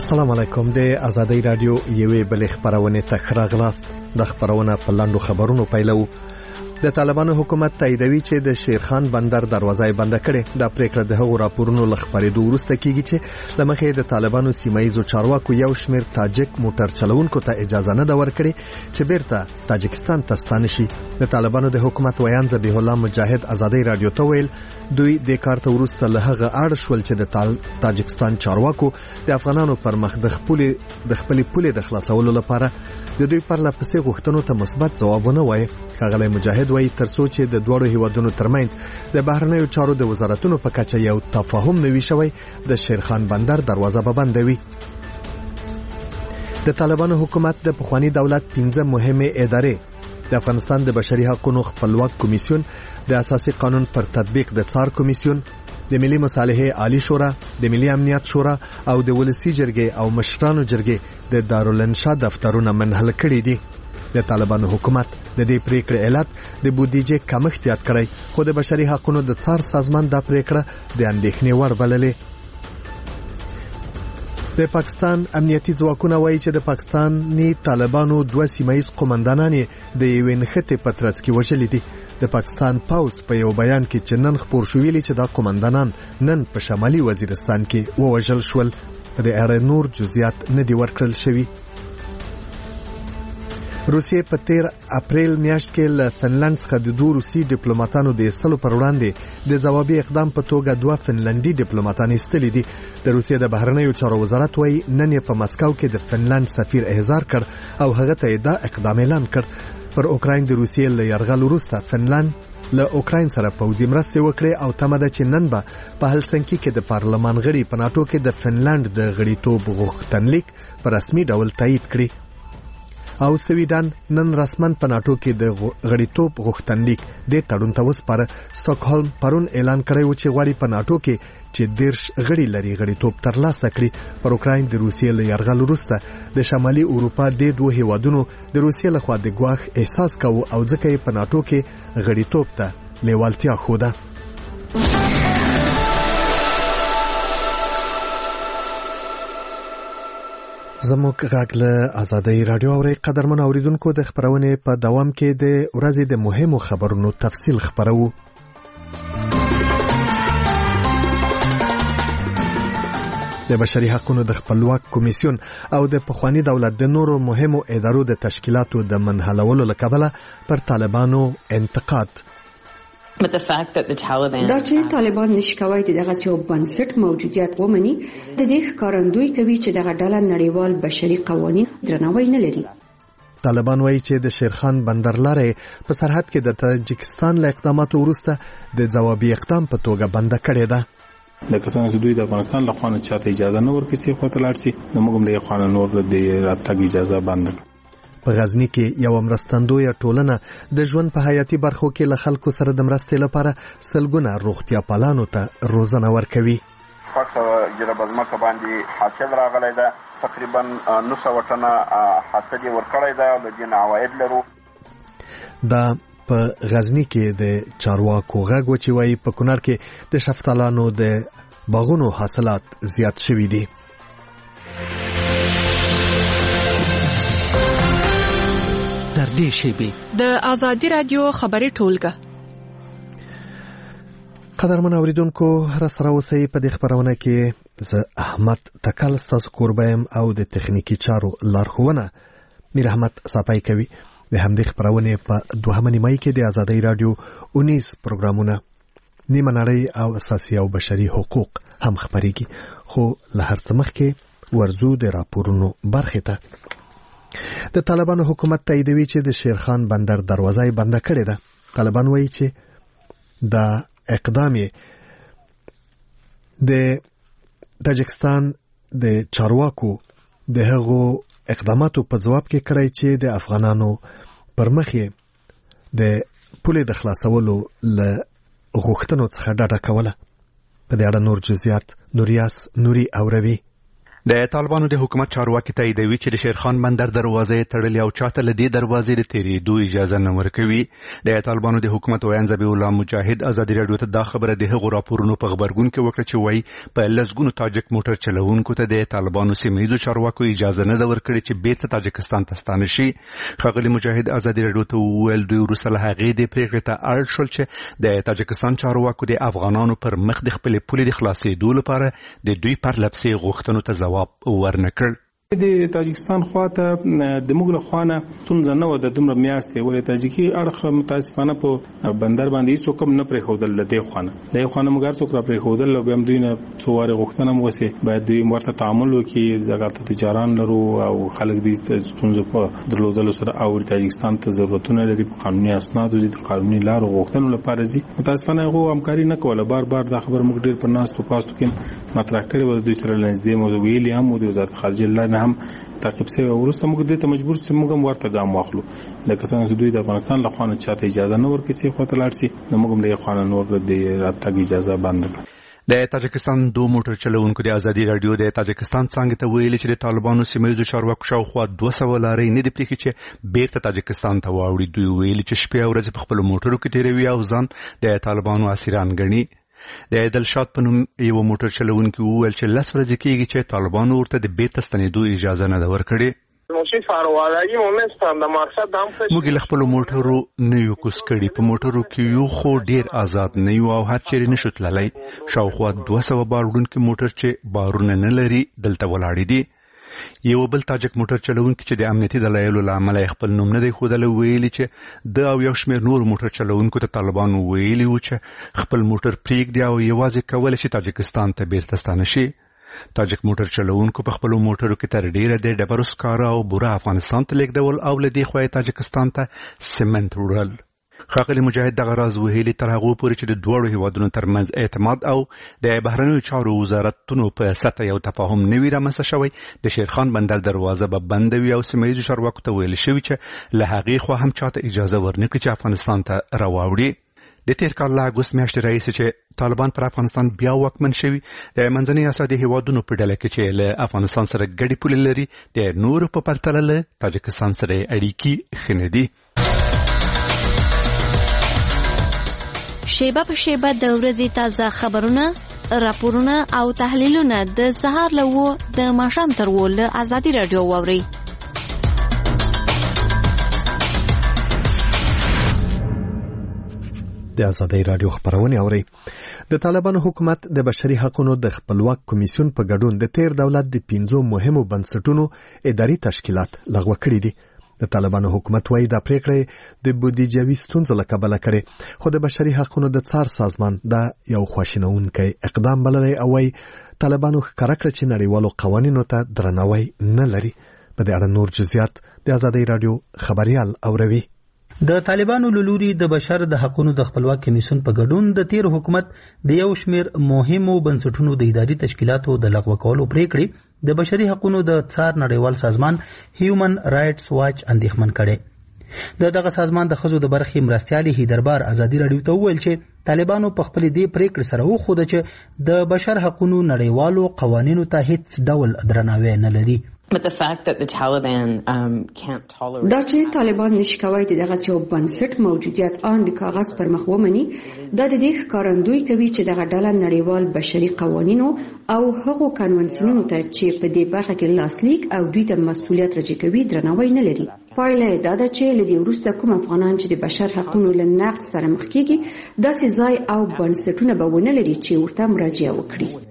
السلام علیکم. د آزادۍ رادیو یوې بلې خبرونه ته راغلاست. د خبرونه په لاندو خبرونو پیلو. د طالبانو حکومت تاییدوي چې د شیرخان بندر دروازه بند کړي. د پریکړه د هغو راپورونو لخبرېدو وروسته کیږي چې لمخې د طالبانو سیمایي چارواکو یو شمېر تاجک موټر چلوونکو ته اجازه نه ورکړي چې بیرته تاجکستان ته ستانه شي. د طالبانو د حکومت ویان ذبیح الله مجاهد آزادۍ رادیو ته ویل دوی د کار ته وروسته له هغه اړ شول چې د تاجکستان چارواکو د افغانانو پر مخ د خپل پولې د خلاصولو لپاره د دوی پر لپسې غوښتنو ته مثبت ځوابونه وایي. ښاغلی مجاهد وایي ترڅو چې د دوړو هیوادونو ترمنځ د بهرنیو چارو د وزارتونو په کچه یو تفاهم نوي شوی د شیرخان بندر دروازه به بندوي. د طالبانو حکومت د پخوانی دولت 15 مهمه ادارې د افغانستان د بشري حقوقو خپلواک کمیسیون، د اساسي قانون پر تطبیق د څار کمیسیون، د ملي مصالحې عالی شورا، د ملي امنیت شورا او د ولسی جرګې او مشرانو جرګې د دارالانشا دفترونه منحل کړي دي. د طالبانو حکومت د دې پریکړې علت د بودیجې کمښت یاد کړی، خو د بشري حقوقو د څار سازمان دا پریکړه د اندېښنې وړ بللې. د پاکستان امنیتي ځواکونه وایي چې د پاکستاني طالبانو 2 سیمایي قومندانان د یوې نښتې په ترڅ کې وژلي دي. د پاکستان پولیس په یو بیان کې چې نن خبر شوی چې دا قومندانان نن په شمالي وزیرستان کې ووژل شول. په دې اړه نور جزئیات نه دي ورکړل شوي. روسیې په 13 اپریل میاشت کې له فنلند څخه د 2 روسي ډیپلوماټانو د ایستلو پر وړاندې د ځوابي اقدام په توګه 2 فنلندي ډیپلوماټان ایستلي دي. د روسیې د بهرنیو چارو وزارت وایي نن یې په مسکو کې د فنلند سفیر احضار کړ او هغه ته دا اقدام اعلان کړ. پر اوکراین د روسیې له یرغل وروسته فنلند له اوکراین سره پوځي مرستې وکړې او تمه ده چې نن به په هلسنکي کې د پارلمان غړي په ناتو کې د فنلند د غړیتوب غوښتنلیک په رسمي ډول تایید کړي. او سویډن نن رسمن په ناتو کې د غړیتوب غوښتنلیک د تړون ته وسپاره. سټاکهولم پرون اعلان کړی و چې غواړي په ناتو کې چې 10 غړي لري غړیتوب ترلاسه کړي. پر اوکراین د روسیې له یرغل وروسته د شمالي اروپا د 2 هیوادونو د روسیې لخوا د ګواښ احساس کاوه او ځکه یې په ناتو کې غړیتوب ته لیوالتیا خوده. زموږ غږ له آزادۍ رادیو اوري. قدرمن اوریدونکو د خبرونه په دوام کې د ورځې د مهمو خبرونو تفصیل خبرو. د بشري حقوقو د خپلواک کمیسیون او د پخوانی دولت د نورو مهمو ادارو د تشکیلاتو د منحلولو لکبله پر طالبانو انتقاد. دا چې طالبان نشي کوي دغه یو بنسټ موجودیت ومني د دې ښکارندوی کوي چې دغه ډله نړیوال بشري قوانین درناوی نه لري. طالبان وایي چې د شیرخان بندر لارې په سرحد کې د تاجکستان له اقداماتو وروسته د ځوابي اقدام په توګه بند کړې ده. د کسانو چې دوی د افغانستان له خوا نه چاته اجازه نه ورکړي چې خو ته لاړ شي نو موږ هم د قانون نور د راتګ اجازه بند کړو. په غزنی کې یو مرستندویه ټولنه د ژوند په حیاتي برخو کې له خلکو سره د مرستې لپاره سلګونه روغتیا پالانو ته روزنه ورکوي. فقط جربه ځمکه باندې حاصل راغلی ده، تقریبا 900 ټنه حاصل ورکړی ده او د دې عواید لرو. دا په غزنی کې د چارواکو غږ و چې وایي په کونړ کې د شفتالانو د باغونو حاصلات زیات شوي دي. در دې شیبې د آزادۍ رادیو خبري ټولګه. قدرمن اوریدونکو را سره اوسئ. په دې خبرونه کې زه احمد تکل ستاسو کوربایم او د تخنیکی چارو لارښوونه میر احمد صاحب کوي. د همدې خبرونه په 2 نیمه کې د آزادۍ رادیو 19 پروګرامونه نیمه نړۍ او اساسي او بشري حقوق هم خبريږي. خو له هر څه مخکې ورزو د راپورونو برخه ته. د طالبانو حکومت تاییدوي چې د شیرخان بندر دروازه بند کړې ده. طالبان وایي چې دا اقدام د تاجکستان د چارواکو د هغو اقداماتو په جواب کې کړی چې د افغانانو پر مخ د پولې د خلاصولو له غوښتنو څخه ډډه کوله. په دې اړه نور جزئیات نوري اوروي. د طالبانو د حکومت چارواکي تاییدوي چې د شیرخان بندر دروازې تړلې او چاته له دې دروازې د تېرېدو اجازه نه ورکوي. د طالبانو د حکومت ویان ذبیح الله مجاهد ازادي راډیو ته دا خبره د هغو راپورونو په غبرګون کې وکړه چې وایي په لسګونو تاجک موټر چلوونکو ته د طالبانو سیمهییزو چارواکو اجازه نه ده ورکړې چې بیرته تاجکستان ته ستانه شي. ښاغلي مجاهد ازادي راډیو ته وویل دوی وروسته له هغې د پرېکړې ته اړ شول چې د تاجکستان چارواکو د افغانانو پر مخ د خپلې پولې د خلاصېدو لپاره د دوی پرلپسې غوښتنو ته ځواب ورنکړ. د تاجکستان خواته د موږ له خوانه ستونزه نه و د دومره میاشتې ولې تاجکي اړخ متاسفانه په بندر باندې هیڅ کوم نه پرېښودل د دې خوانه موږ هر څوک را پرېښودل او بیا هم دوی نه څو وارې غوښتنه هم وسې باید دوی ورته تعامل وکړي دغه تجاران لرو او خلک دې ستونزو په درلودلو سره اوري تاجکستان ته ضرورتونه لري په قانوني اسنادو د قانوني لارو غوښتنو لپاره ځي متاسفانه هغه همکاري نه کوله بار دا خبر موږ ډېر پر ناستو پاستو کې مطرح کړې و دوی سره لنځدې مو ویلي هم د وزارت خارجه الله هم تعقیب شوی ورسته موږ دې ته مجبور چې موږ هم ورته ګام واخلو د کسانو چې دوی د افغانستان له خوا نه چاته اجازه نه ورکړي چې خواته لاړ شي نو موږ هم د خوا نه نور د راتګ اجازه بند کړو. د تاجکستان دو موټر چلوونکو د ازادي راډیو د تاجکستان څنګه ته ویلي چې د طالبانو سیمهییزو چارواکو شاوخوا 200 لارې نه دي پرېښي چې بیرته تاجکستان ته واوړي. دوی ویلي چې شپې او ورځې په خپلو موټرو کې تېروي او ځان د طالبانو اسیران ګڼي. د دلشاد په نوم یو موټر چلوونکی وویل چې 10 ورځې کېږي چې طالبانو ورته د بیرته ستنېدو اجازه نه ده ورکړې. موږ له خپلو موټرو نه یو کوز کړي په موټرو کې یو خو ډیر آزاد نه یو او هر چیرې نشو تللی. شاوخوا 200 بار وړونکي موټر چې بارونه نه لري دلته ولاړې دي. یو بل تاجک موټر چلوونکی چې د امنیتي دلایلو له امله خپل نوم نه دی ښودلی ویلي چې د او یو شمېر نور موټر چلوونکو ته طالبانو ویلي وو چې خپل موټر پرېږدي او یوازې کولی شي تاجکستان ته بیرته ستانه شي. تاجک موټر چلوونکو په خپلو موټرو کې تر ډیره د ډبرو سکاره او بوره افغانستان ته لیږدول او له دې خوا تاجکستان ته سمنټ وړل. ښاغلي مجاهد دغه راز وهلي تر هغو پورې چې د دواړو هیوادونو ترمنځ اعتماد او د بهرنیو چارو وزارتونو په سطح یو تفاهم نه وي رامنځته شوی د شیرخان بندر دروازه به بنده وي او سیمهییزو چارواکو ته ویل شوي چې له هغې خوا هم چاته اجازه ورنکړي چې افغانستان ته راواوړي. د تیر کال له اګوست میاشتې راهیسې چې طالبان پر افغانستان بیا واکمن شوي د منځنۍ اسیا د هیوادونو په ډله کې چې له افغانستان سره ګډې پولې لري د نورو په پرتله له تاجکستان سره اړیکې ښه نه دي. شیبه په شیبه د ورځې تازه خبرونه، راپورونه او تحلیلونه د سهار له 9 د ماښام تر 10 له ازادي راډیو واورئ. د ازادي راډیو خبرونه اوري. د طالبانو حکومت د بشري حقوقو د خپلواک کمیسیون په ګډون د تیر دولت د 15 مهمو بنسټونو اداري تشکیلات لغوه کړي دي. د طالبانو حکومت وايي دا پریکړه د بودیجوي ستونزو له کبله کړي خو د بشري حقوقو د څار سازمان دا یو خواشینونکی اقدام بللی او وايي طالبانو ښکاره کړه چې نړیوالو قوانینو ته درناوی نه لري. په دې اړه نور جزئیات د ازادي راډیو خبريال اوروي. د طالبانو لوري د بشر د حقوقو د خپلواک کمیسیون په ګډون د تیر حکومت د یو شمیر مهمو بنسټونو د اداري تشکیلاتو د لغوه کولو پریکړې د بشري حقوقو د څار نړیوال سازمان هیومن رائټس واچ اندېښمن کړي. دغه سازمان د ښځو د برخې مرستیالي هیدربار ازادي راډیو ته وویل چې طالبانو په خپل دې پریکړې سره وښوده چې د بشر حقوقو نړیوالو قوانینو ته هیڅ ډول درناوی نه لري. دا چې طالبان نشي کوي دغه یو بنسټ موجودیت آن د کاغذ پر مخ ومني دا د دې ښکارندوی کوي چې دغه ډله نړیوال بشري قوانینو او هغو قانونونو ته چې په دې برخه کې لاسلیک او دوی ته مسؤلیت راجع کوي درناوی نه لري. پایله دا ده چې لدی وروسته کوم افغانان چې د بشر حقوقو له نقض سره مخ کیږي داسې ځای او بنسټونه به ونه لري چې ورته مراجعه وکړي.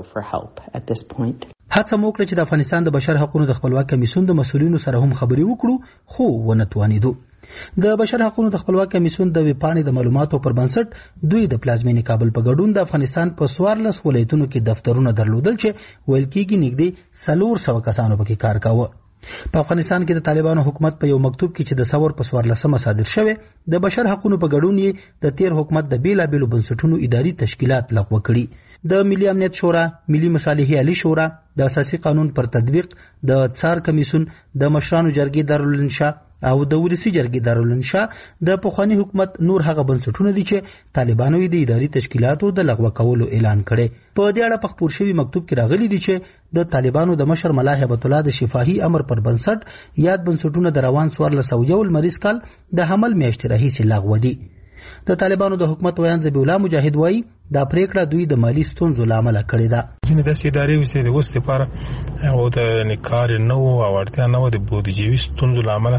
هڅه مو وکړه چې د افغانستان د بشر حقوقو د خپلواک کمیسیون د مسؤلینو سره هم خبرې وکړو خو ونه توانیدو. د بشر حقوقو د خپلواک کمیسیون د ویبپاڼې د معلوماتو پر بنسټ دوی د پلازمینې کابل په ګډون د افغانستان په 14 ولایتونو کې دفترونه درلودل چې ویل کېږي نږدې 400 کسانو پکې کار کاوه. په افغانستان کې د طالبانو حکومت په یو مکتوب کې چې د ثور په 14 صادر شوی د بشر حقوقو په ګډون یې د تیر حکومت د بیلابېلو بنسټونو اداري تشکیلات لغوه کړي. د ملي امنیت شورا، ملي مصالحې عالی شورا، د اساسي قانون پر تطبیق، د څار کمیسیون، د مشرانو جرګې دارالانشا، او د ولسی جرګې دارالانشا د پخوانی حکومت نور هغه بنسټونه دي چې طالبانو د اداري تشکیلاتو د لغوه کولو اعلان کړي. په دې اړه په خپور شوی مکتوب کې راغلي دي چې د طالبانو د مشر ملا هیبت الله د شفاهي امر پر بنسټ یاد بنسټونه د روان 1401 مریض کال د حمل میاشتې راهیسې لغوه دي. د طالبانو د حکومت ویان ذبیح الله مجاهد وایي دا پریکړه دوی د مالی ستونزو لامل کړې ده. ځینې داسې ادارې وي چې د اوس لپاره او د کار نه وو او اړتیا نه وو د بودیجوي ستونزو لامل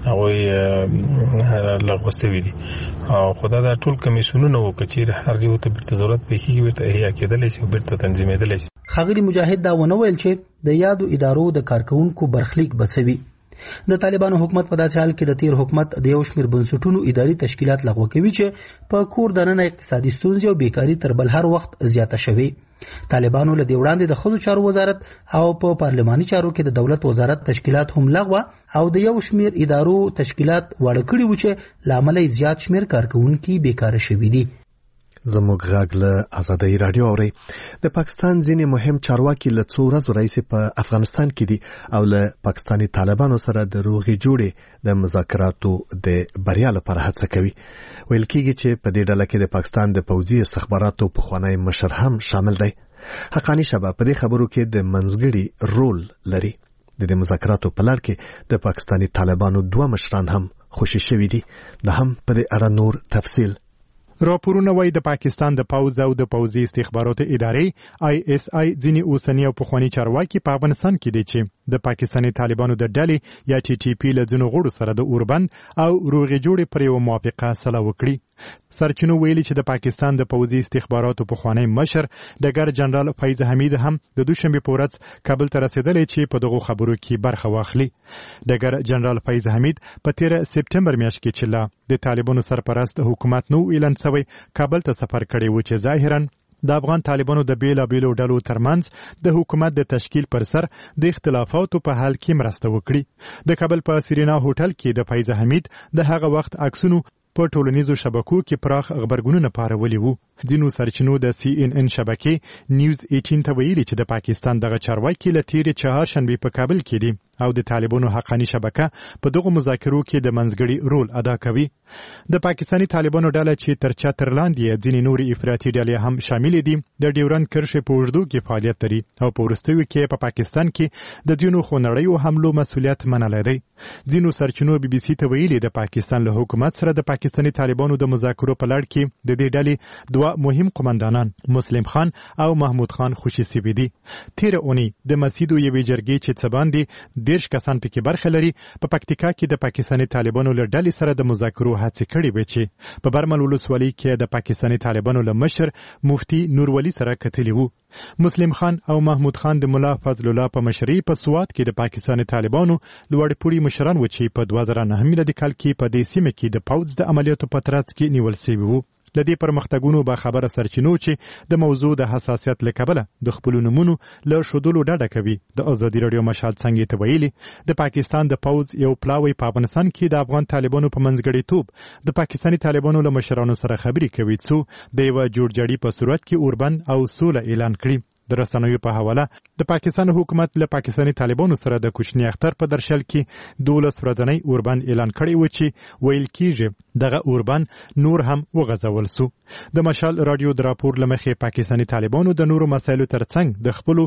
هغه لغوه شوي دي. او خدای دا ټول کمیسیونونه وو کچېر هر یو ته بیرته ضرورت پیښیږي بیرته احیا کېدلی شي او بیرته تنظیمېدلی شي. ښاغلي مجاهد دا ونه ویل چې د یادو ادارو د کارکونکو برخلیک بڅوي. د طالبانو حکومت په داسې حال کې د تیر حکومت د یو شمېر بنسټونو اداري تشکیلات لغوه کوي چې په کور دننه اقتصادي ستونزې او بیکاري تر بل هر وخت زیاته شوې. طالبانو له دې وړاندې د ښځو چارو وزارت او په پارلماني چارو کې د دولت وزارت تشکیلات هم لغوه او د یو شمېر ادارو تشکیلات واړه کړي وو چې لامل یې زیات شمېر کارکونکي بیکاره شوي دي. زموږ غږ له آزادۍ رادیو اوري. د پاکستان ځینې مهم چارواکي له څو ورځو راهیسې په افغانستان کې دي او له پاکستاني طالبانو سره د روغې جوړې د مذاکراتو د بریا لپاره هڅه کوي. ویل کېږي چې په دې ډله کې د پاکستان د پوځي استخباراتو پخوانی مشر هم شامل دی. حقانی شبه په دې خبرو کې د منځګړي رول لري. د مذاکراتو په لړ کې د پاکستاني طالبانو 2 مشران هم خوشي شوي دي. د هم په دې اړه نور تفصیل. راپورونه وايي د پاکستان د پوځ او د پوځي استخباراتو ادارې ISI ځینې اوسنی او پخوانی چارواکي په افغانستان کې دي چې د پاکستاني طالبانو د ډلې یا TTP له ځینو غړو سره د اوربند او روغې جوړې پر یو موافقه سلا وکړي. سرچینو ویلي چې د پاکستان د پوځي استخباراتو پخوانی مشر ډګر جنرال فیض حمید هم د دوشنبه په ورځ کابل ته رسیدلی چې په دغه خبرو کې برخه واخلي. ډګر جنرال فیض حمید په 13 سپټمبر میاشت کې چې د طالبانو سرپرست حکومت نو اعلان شوی کابل ته سفر کړی و چې ظاهرا د افغان طالبانو د بیلابیلو ډلو ترمنځ د حکومت د تشکیل پر سر د اختلافاتو په حل کې مرسته وکړي. د کابل په سیرینا هوټل کې د فیض حمید د هغه وخت عکسونو په ټولنیزو شبکو کې پراخ خبرګونونه پارولي وو. ځینو سرچینو د CNN شبکې نیوز 18 ته ویلي چې د پاکستان دغه چارواکي له تیرې چهارشنبې په کابل کې دي او د طالبانو حقانی شبکه په دغه مذاکرو کې د منځګړي رول ادا کوي. د پاکستاني طالبانو ډله چې تر چتر لاندې ځینې نورې افراطي ډلې هم شامل دي د ډیورند کرښې په اوږدو کې فعالیت لري او په وروستیو کې په پاکستان کې د ځینو خونړیو حملو مسؤلیت منلی دی. ځینو سرچینو BBC ته ویلي د پاکستان له حکومت سره د پاکستاني طالبانو د مذاکرو په لړ کې د دې ډلې 2 مهم قومندانان مسلم خان او محمود خان خوشي سوي دي. تیر اونۍ د مسجد یوې جرګې چې څه باندې 10 کسان پکې برخه لري په پکتیکا کې د پاکستاني طالبانو له ډلې سره د مذاکرو هڅې کړې وې چې په برمل ولسوالۍ کې د پاکستاني طالبانو له مشر مفتي نورولي سره کتلي وو. مسلم خان او محمود خان د ملا فضل الله په مشرۍ په سوات کې د پاکستاني طالبانو لوړ پوړي مشران و چې په 2009 میلادي کال کې په دې سیمه کې د پوځ د عملیاتو په ترڅ کې نیول شوي وو. لدې پرمختګونو به خبره سرچینو چې د موضوع د حساسیت لکبله د خپل نمونو له شودلو ډډه کوي. د آزادي رادیو مشال څنګه ته ویلي د پاکستان د پوځ یو پلاوی په افغانستان کې د افغان طالبانو په منځګړیتوب د پاکستاني طالبانو له مشرانو سره خبرې کوي څو د یو جوړجاړي په صورت کې اوربند او سوله اعلان کړي. د رسنیو په حواله د پاکستان حکومت له پاکستاني طالبانو سره د کوچنی اختر په درشل کې 12 ورځنی اوربند اعلان کړی و چې ویل کېږي دغه اوربند نور هم وغځول سو. د مشال رادیو د راپور لمخې پاکستاني طالبانو د نورو مسایلو ترڅنګ د خپل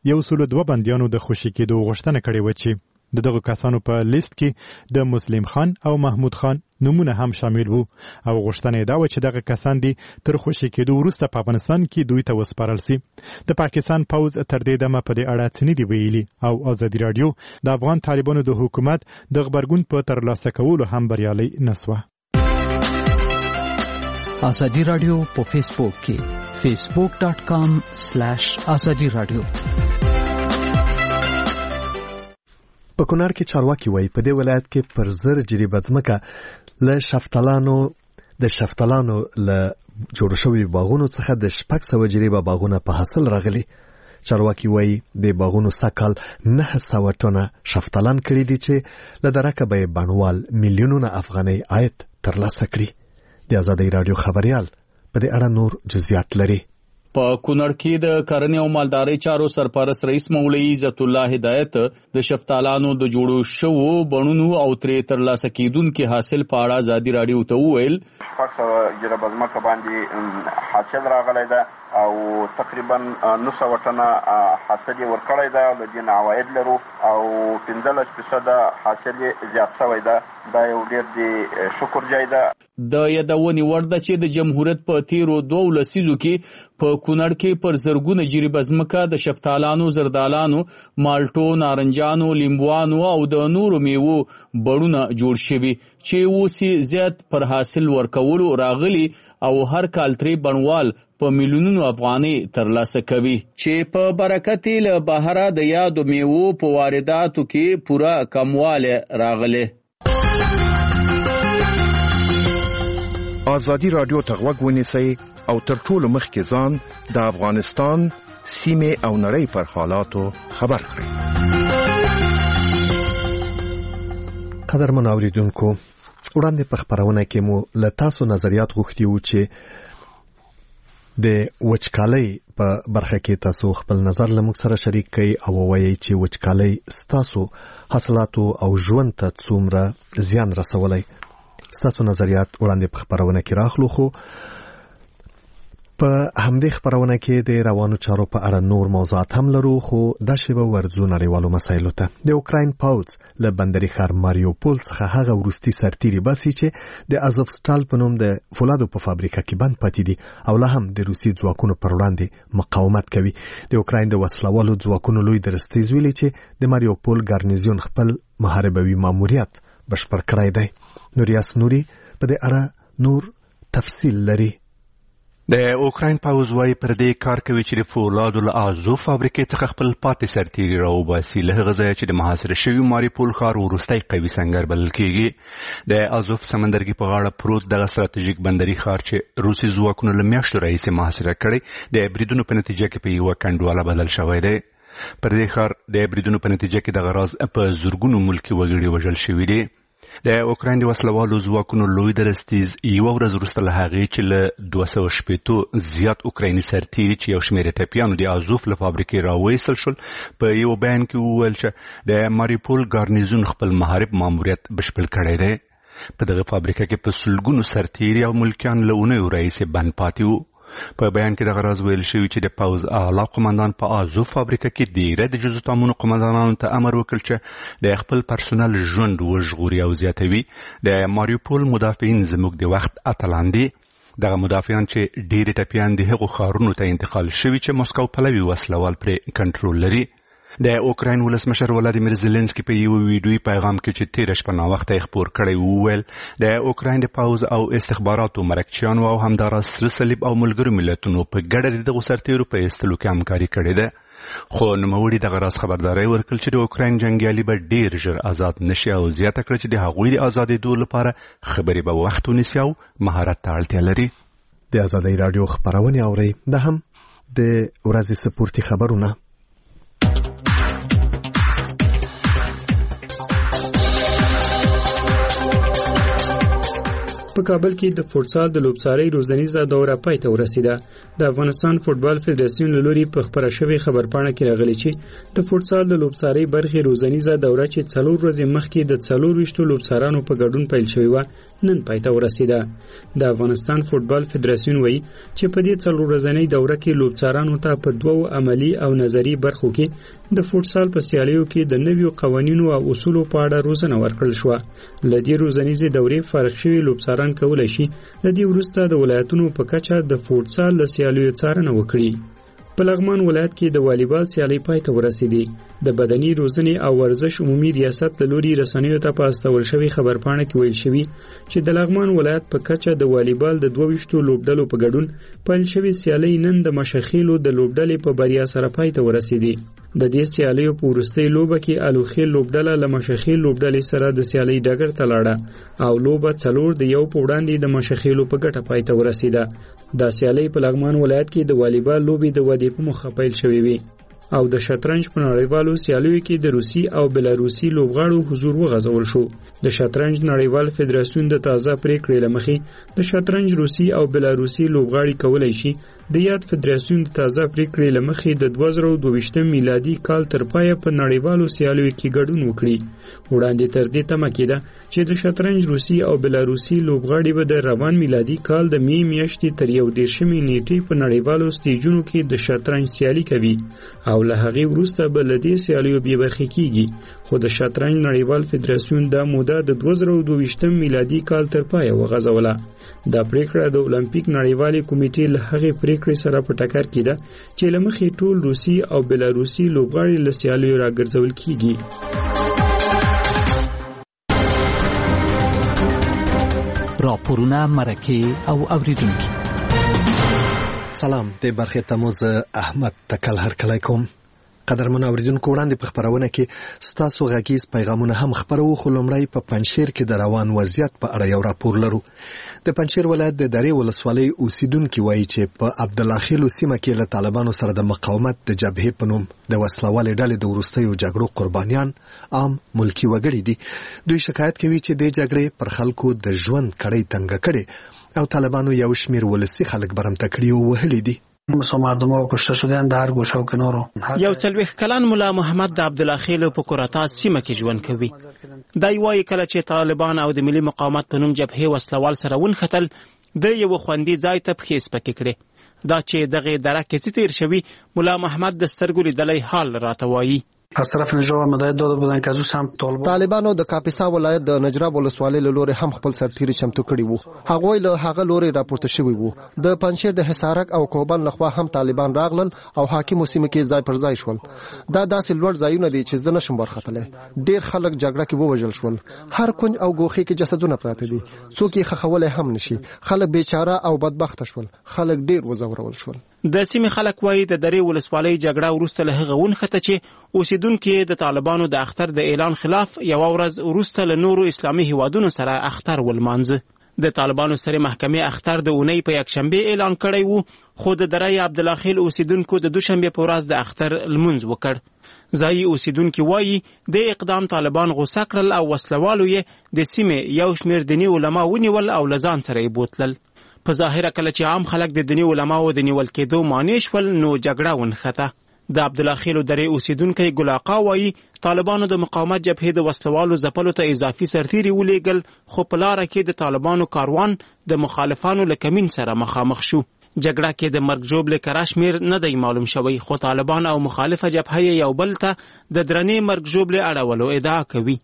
102 بندیانو د خوشي کېدو غوښتنه کړې و چې دغه کسانو په لیست کې د مسلم خان او محمود خان نمونه هم شامل وو او غوښتنه دا و چې دغه کسان دي تر خوشي کېدو وروسته په افغانستان کې دوی ته وسپارل شي. د پاکستان پوځ تر دې دمه په دې اړه څه نه دی ویلي او آزادي رادیو د افغان طالبانو د حکومت د خبرګون په ترلاسه کولو هم بریالي نسوه. آزادي رادیو په فیسبوک کې facebook.com/azadi radio. په کونړ کې چارواکي وایي په دې ولایت کې پر زر جریبه ځمکه له شفتالانو له جوړ شوي باغونو څخه د 600 جریبه باغونه په حاصل راغلي. چارواکي وایي د باغونو سږ کال 900 ټنه شفتالان کړي دي چې له درکه به بڼوال میلیونونه افغانۍ عاید ترلاسه کړي. د آزادۍ رادیو خبريال په دې اړه نور جزئیات لري. په کونړ کې د کرنې او مالدارۍ چارو سرپرست رئیس مولوي عزت الله هدایت د شفتالانو د جوړو شوو بڼونو او ترې ترلاسه کیدونکو حاصل په اړه ازادي راډیو ته وویل جره بزمکه باندې حاصل راغلی ده او تقریبا 900 ټنه حاصل ورکړی ده او د دې عواید لرو او 15% حاصل زیات شوی ده. دا یو ډېر د شکر ځای ده. د یادونې وړ ده چې د جمهوریت په تیرو 2 لسیزو کې په کونړ کې پر زرګونه جری بزمکه د شفتالانو، زردالانو، مالټو، نارنجانو، لیمبوانو او د نورو میوو بڼونه جوړ شوي چې اوس زیات پر حاصل ورکولو راغلي او هر کال ترې بڼوال په میلیونونو افغانۍ ترلاسه کوي چې په برکت له بهره د یادو میوو په وارداتو کې پوره کمواله راغلی. ازادي راډیو ته غوږ ونیسئ او تر ټولو مخکې ځان د افغانستان سیمې او نړۍ پر حالاتو خبر کړئ. قدرمن اوریدونکو، وړاندې په خبرونه کې مو له تاسو نظریات غوښتي وو چې د وچکالۍ په برخه کې تاسو خپل نظر له موږ سره شریک کړئ او وایي چې وچکالۍ ستاسو حاصلاتو او ژوند ته څومره زیان رسولی. ستاسو نظریات وړاندې په خبرونه کې راخلو، خو په همدې خبرونه کې د روانو چارو په اړه نور موضوعات هم لرو، خو دا شیبه ورځو نړیوالو مسایلو ته. د اوکراین پوځ له بندري ښار ماریوپول څخه هغه وروستي سرتیري باسي چې د ازوفستال په نوم د فولادو په فابریکه کې بند پاتې دي او لا هم د روسي ځواکونو پر وړاندې مقاومت کوي. د اوکراین د وسلوالو ځواکونو لوی درستیز ویلي چې د ماریوپول ګارنیزیون خپل محاربوي ماموریت بشپړ کړی دی. نوریاس نوري په دې اړه نور تفصیل لري. د اوکراین پوځ وايي پر دې کار کوي چې د فولادو له ازوف فابریکې څخه خپل پاتې سرتیري راوباسي، له هغه ځایه چې د محاصره شوي ماریوپول ښار وروستی قوي سنګر بلل کېږي. د ازوف سمندرګي په غاړه پروت دغه ستراتیژیک بندري ښار چې روسي ځواکونو له میاشتو راهیسې محاصره کړی د بریدونو په نتیجه کې په یوه کنډواله بدل شوی دی. پر دې ښار د بریدونو په نتیجه کې دغه راز په زرګونو ملکي وګړي وژل شوي دي. د اوکراین د وسلوالو ځواکونو لوی درستیز یوه ورځ وروسته له هغې چې له 260 زیات اوکرایني سرتیري چې یو شمېر ټپیانو د ازوف له فابریکې راوایستل شول، په یو بیان کې وویل چې د ماریوپول ګارنیزون خپل محارب ماموریت بشپړ کړی دی. په دغه فابریکه کې په سلګونو سرتیري او ملکیان له اونیو راهیسې بند پاتې وو. په بیان کې دغه راز ویل شوي چې د پوځ اعلی قماندان په ازوف فابریکه کې ډیری د جزو تامونو قماندانانو ته امر وکړ چې د خپل پرسونل ژوند وژغوري او زیاتوي. د ماریوپول مدافعین زموږ د وخت اتلان دي. دغه مدافعان چې ډیری ټپیان د هغو ښارونو ته انتقال شوي چې مسکو پلوي وسلوال پرې کنټرول لري. د اوکراین ولسمشر ولادیمیر زيلنسکي په یو ویډیوي پیغام کې چې تیر شپه ناوخته خبر کړی وویل د اوکراین د پوځ او استخباراتو مرکچیانو او همدارس سره صلیب او ملګرو ملتونو په ګډه د سرتیرو په ایستلو کې همکاري کړې ده. خو نوموړي دغه راز خبرداري ورکړل چې د اوکراین جنگیالي به ډیر ژر آزاد نشي او زیاته کړ چې د هغوی د ازادېدو لپاره خبرې به وخت ونیسي او مهارت ته اړتیا لري. د ازادۍ راډیو خبرونه اوري، ده هم د ورځې سپورتي خبرونه. په کابل کې د فوټسال د لوبڅارۍ روزنیزه دوره پای ته ورسیده. د افغانستان فوټبال فدراسیون له لوري په خبره شوې خبرپاڼه کې راغلي چې د فوټسال د لوبڅارۍ برخې روزنیزه دوره چې 4 ورځې مخکې د 24 لوبڅارانو په ګډون پیل شوې و نن پای ته ورسیده. د افغانستان فوټبال فدراسیون وایي چې په دې 4 ورځنۍ دوره کې لوبڅارانو ته په 2 عملی او نظری برخو کې د فوټسال په سیالیو کې د نویو قوانینو او اصولو په اړه روزنه ورکړل شوه. له دې روزنیزې دورې فارغ شوي لوبڅاران کولای شي د دې وروسته د ولایتونو په کچه د فوټسال له سیالیو څارنه وکړي. په لغمان ولایت کې د والیبال سیالۍ پای ته ورسېدې. د بدني روزنې او ورزش عمومي ریاست له لوري رسنیو ته په استول شوی خبرپاڼه کې ویل شوي چې د لغمان ولایت په کچه د والیبال د 22 لوبډلو په ګډون پیل شوی سیالۍ نن د مشخیلو د لوبډلې په بریا سره پای ته ورسېدې. د دې سیالیو په وروستۍ لوبه کې الوخیل لوبډله له مشخیل لوبډلې سره د سیالۍ ډګر ته لاړه او لوبه 4 د 1 په وړاندې د مشخیلو په ګټه پای ته ورسېده. دا سیالۍ په لغمان ولایت کې د والیبال لوبې د ودې په مخه پیل شوې وي. او د شطرنج په نړیوالو سیالیو کې د روسي او بلاروسي لوبغاړو حضور وغځول شو. د شطرنج نړیوال فدراسیون د تازه پریکړې لمخې د شطرنج روسي او بلاروسي لوبغاړي کولای شي د یاد فدراسیون د تازه پریکړې لمخې د 2022 میلادي کال تر پایه په نړیوالو سیالیو کې ګډون وکړي. وړاندې تر دې تمه کېده چې د شطرنج روسي او بلاروسي لوبغاړي به د روان میلادي کال د می میاشتې تر 19 نیټې په نړیوالو سټیجونو کې د شطرنج سیالي کوي او له هغې وروسته به له دې سیالیو بې برخې کېږي. خو د شطرنج نړیوال فدراسیون دا موده د 2022 میلادي کال تر پایه وغځوله. دا پریکړه د اولمپیک نړیوالې کمیټې له هغې پریکړې سره په ټکر کې ده چې له مخې ټول روسي او بلاروسي لوبغاړي له سیالیو راګرځول کېږي. راپورونه، مرکې او اوریدونکي. سلام، د برخې تموز احمد تکل هرکلی کوم. قدرمن اوریدونکو، وړاندې په خبرونه کې ستاسو غږیز پیغامونه هم خبرو، خو لومړی په پنجشیر کې د روان وضعیت په اړه یو راپور لرو. د پنجشیر ولایت د درې ولسوالۍ اوسیدونکو وایي چې په عبدالله خیل سیمه کې له طالبانو سره د مقاومت د جبهې په نوم د وسلوالې ډلې د وروستیو جګړو قربانیان عام ملکی وګړي دي. دوی شکایت کوي چې د جګړې پر خلکو د ژوند کړۍ تنګ کړي او طالبانو یو شمیر ولسی خلک برمته کړي او وهلي دي. مردمو کشته شدن در گوشه و کنارو. یو 40 کلن مولا محمد د عبدالله خیل په قرطاس سیمه کې ژوند کوي. دای وايي کله چې طالبان او د ملي مقاومت په نوم جبهه وسلوال سره ونختل، د یو خوندي ځای ته پښې سپکې کړې. دا چې دغه درکه چې تیر شوی، مولا محمد د سترګو لیدلې حال راته وايي. از طرف نجراب مداید داده بودن که از او سمت طالبانو د کاپیسا ولایت د نجراب ولسوالۍ له لوري هم خپل سرتیري چمتو کړي وو. هغوی له هغه لوري راپورته شوي وو. د پنجشیر د حصارک او کوبان لخوا هم طالبان راغلل او حاکم سیمه کې ځای پر ځای شول. دا داسې لوړ ځایونه دي چې زه نشم ورختلی. ډیر خلک جګړه کې ووژل شول. هر کونج او ګوښې کې جسدونه پراته دي. څوک یې خښولی هم نشي. خلک بیچاره او بدبخته شول. خلک ډیر وځورول شول. د سیمې خلک وایي د درې ولسوالۍ جګړه وروسته له هغه ونښته چې اوسیدونکي د طالبانو د اختر د اعلان خلاف یو ورځ وروسته له نورو اسلامي هیوادونو سره اختر ولمانځه. د طالبانو سره محکمې اختر د اونۍ په یکشنبه اعلان کړی وو، خو د درې عبدالله خیل اوسیدونکو د دوشنبه په ورځ د اختر لمونځ وکړ. ځایي اوسیدونکي وایي د اقدام طالبان غوسه کړل او وسلوالو یې د سیمې یو شمېر دیني علما ونیول او له ځان سره یې بوتلل. په ظاهره کله چې عام خلک د دیني علماو د نیول کېدو مانع شول، نو جګړه ونښته. د عبدالله خیل درې اوسیدونکی ګل آقا وایي طالبانو د مقاومت جبهې د وسلوالو ځپلو ته اضافي سرتیري ولیږل، خو په لاره کې د طالبانو کاروان د مخالفانو له کمین سره مخامخ شو. جګړه کې د مرګ ژوبلې کره شمېر نه دی معلوم شوی، خو طالبان او مخالفه جبهه یو بل ته د درنې مرګ ژوبلې اړولو ادعا کوي.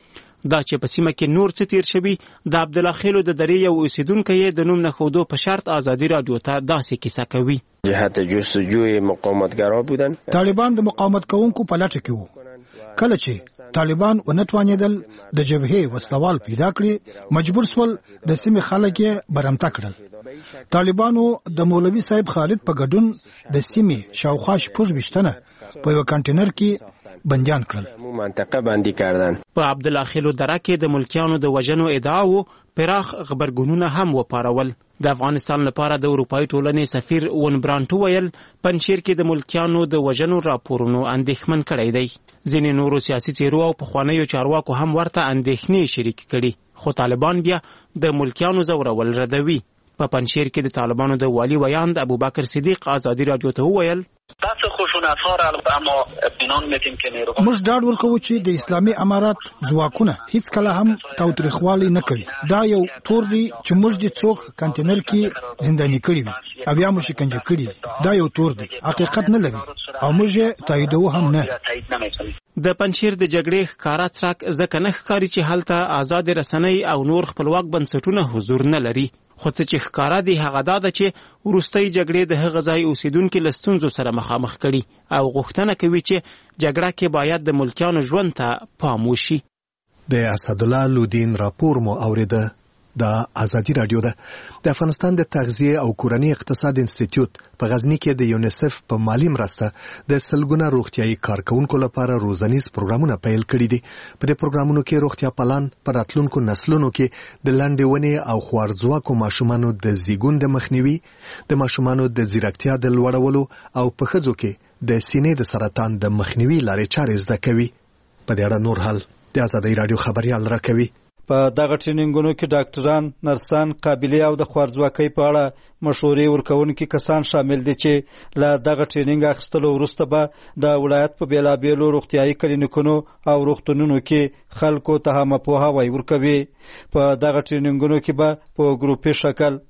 دا چې په سیمه کې نور څه تیر شوي، د عبدالله خیل د درې یو اوسیدونکی د نوم نه ښودو په شرط ازادي راډیو ته داسې کیسه کوي. جهت جستجوی مقاومتګرا بودن. طالبان د مقاومت کوونکو په لټه کې وو. کله چې طالبان ونتوانېدل د جبهې وسلوال پیدا کړي، مجبور سول د سیمې خلک یې برمته کړل. طالبانو د مولوي صاحب خالد په ګډون د سیمې شاوخوا 26 په یو کانټینر کې بندیان کړل. منطقه بندي کردن. په عبدالله خیل دره کې د ملکیانو د وژنو ادعاو پراخ خبرګونونه هم وپارول. د افغانستان لپاره د اروپایي ټولنې سفیر ون برانټ ویل پنجشیر کې د ملکیانو د وژنو راپورونو اندېښمن کړی دی. ځینې نورو سیاسي څیرو او پخوانیو چارواکو هم ورته اندېښنې شریک کړي، خو طالبان بیا د ملکیانو ځورول ردوي. په پنجشیر کې د طالبانو د والي ویاند ابوبکر صدیق ازادي راډیو ته وویل موږ ډاډ ورکوو چې د اسلامي امارات ځواکونه هیڅ کله هم تاوتریخوالی نه کوي. دا یو تور دی چې موږ د څوک کانټینر کې زنداني کړی وي او یا مو شکنجه کړی. دا یو تور دی، حقیقت نه لري او موږ یې تاییدو هم نه. د پنجشیر د جګړې ښکارا څرک ځکه نه ښکاري چې هلته آزاد رسنۍ او نور خپلواک بنسټونه حضور نه لري. خو څه چې ښکارا دی هغه دا ده چې وروستۍ جګړې د هغه ځای اوسیدونکي له ستونزو سره مخامخ کړي او غوښتنه کوي چې جګړه کې باید د ملکیانو ژوند ته پام وشي. د اسدالله لودین راپور مو اوریده. د ازادي راډیو ده. د افغانستان د تغذیه او کورنۍ اقتصاد انسټیټیوټ په غزنی کې د یونیسف په مالی مرسته د سلګونه روغتیايي کارکونکو لپاره روزنیز پروګرامونه پیل کړي دي. په دې پروګرامونو کې روغتیا پالان پر راتلونکو نسلونو کې د لاندې ونې او خوارځواکو ماشومانو د زیږون د مخنیوي، د ماشومانو د ځیرکتیا د لوړولو او په ښځو کې د سینې د سرطان د مخنیوي لارې چارې زده کوي. په دې اړه نور حال د ازادۍ رادیو خبريال راکوي. په دغه ټریننګونو کې ډاکټران، نرسان، قابلیت او د خوارځواکۍ په اړه مشورې ورکوونکي کسان شامل دي چې له دغه ټریننګ اخیستلو وروسته به د ولایت په بیلابیلو روغتیايي کلینیکونو او روغتونونو کې خلکو ته هم پوهاوی ورکوي. په دغه ټریننګونو کې به په ګروپي شکل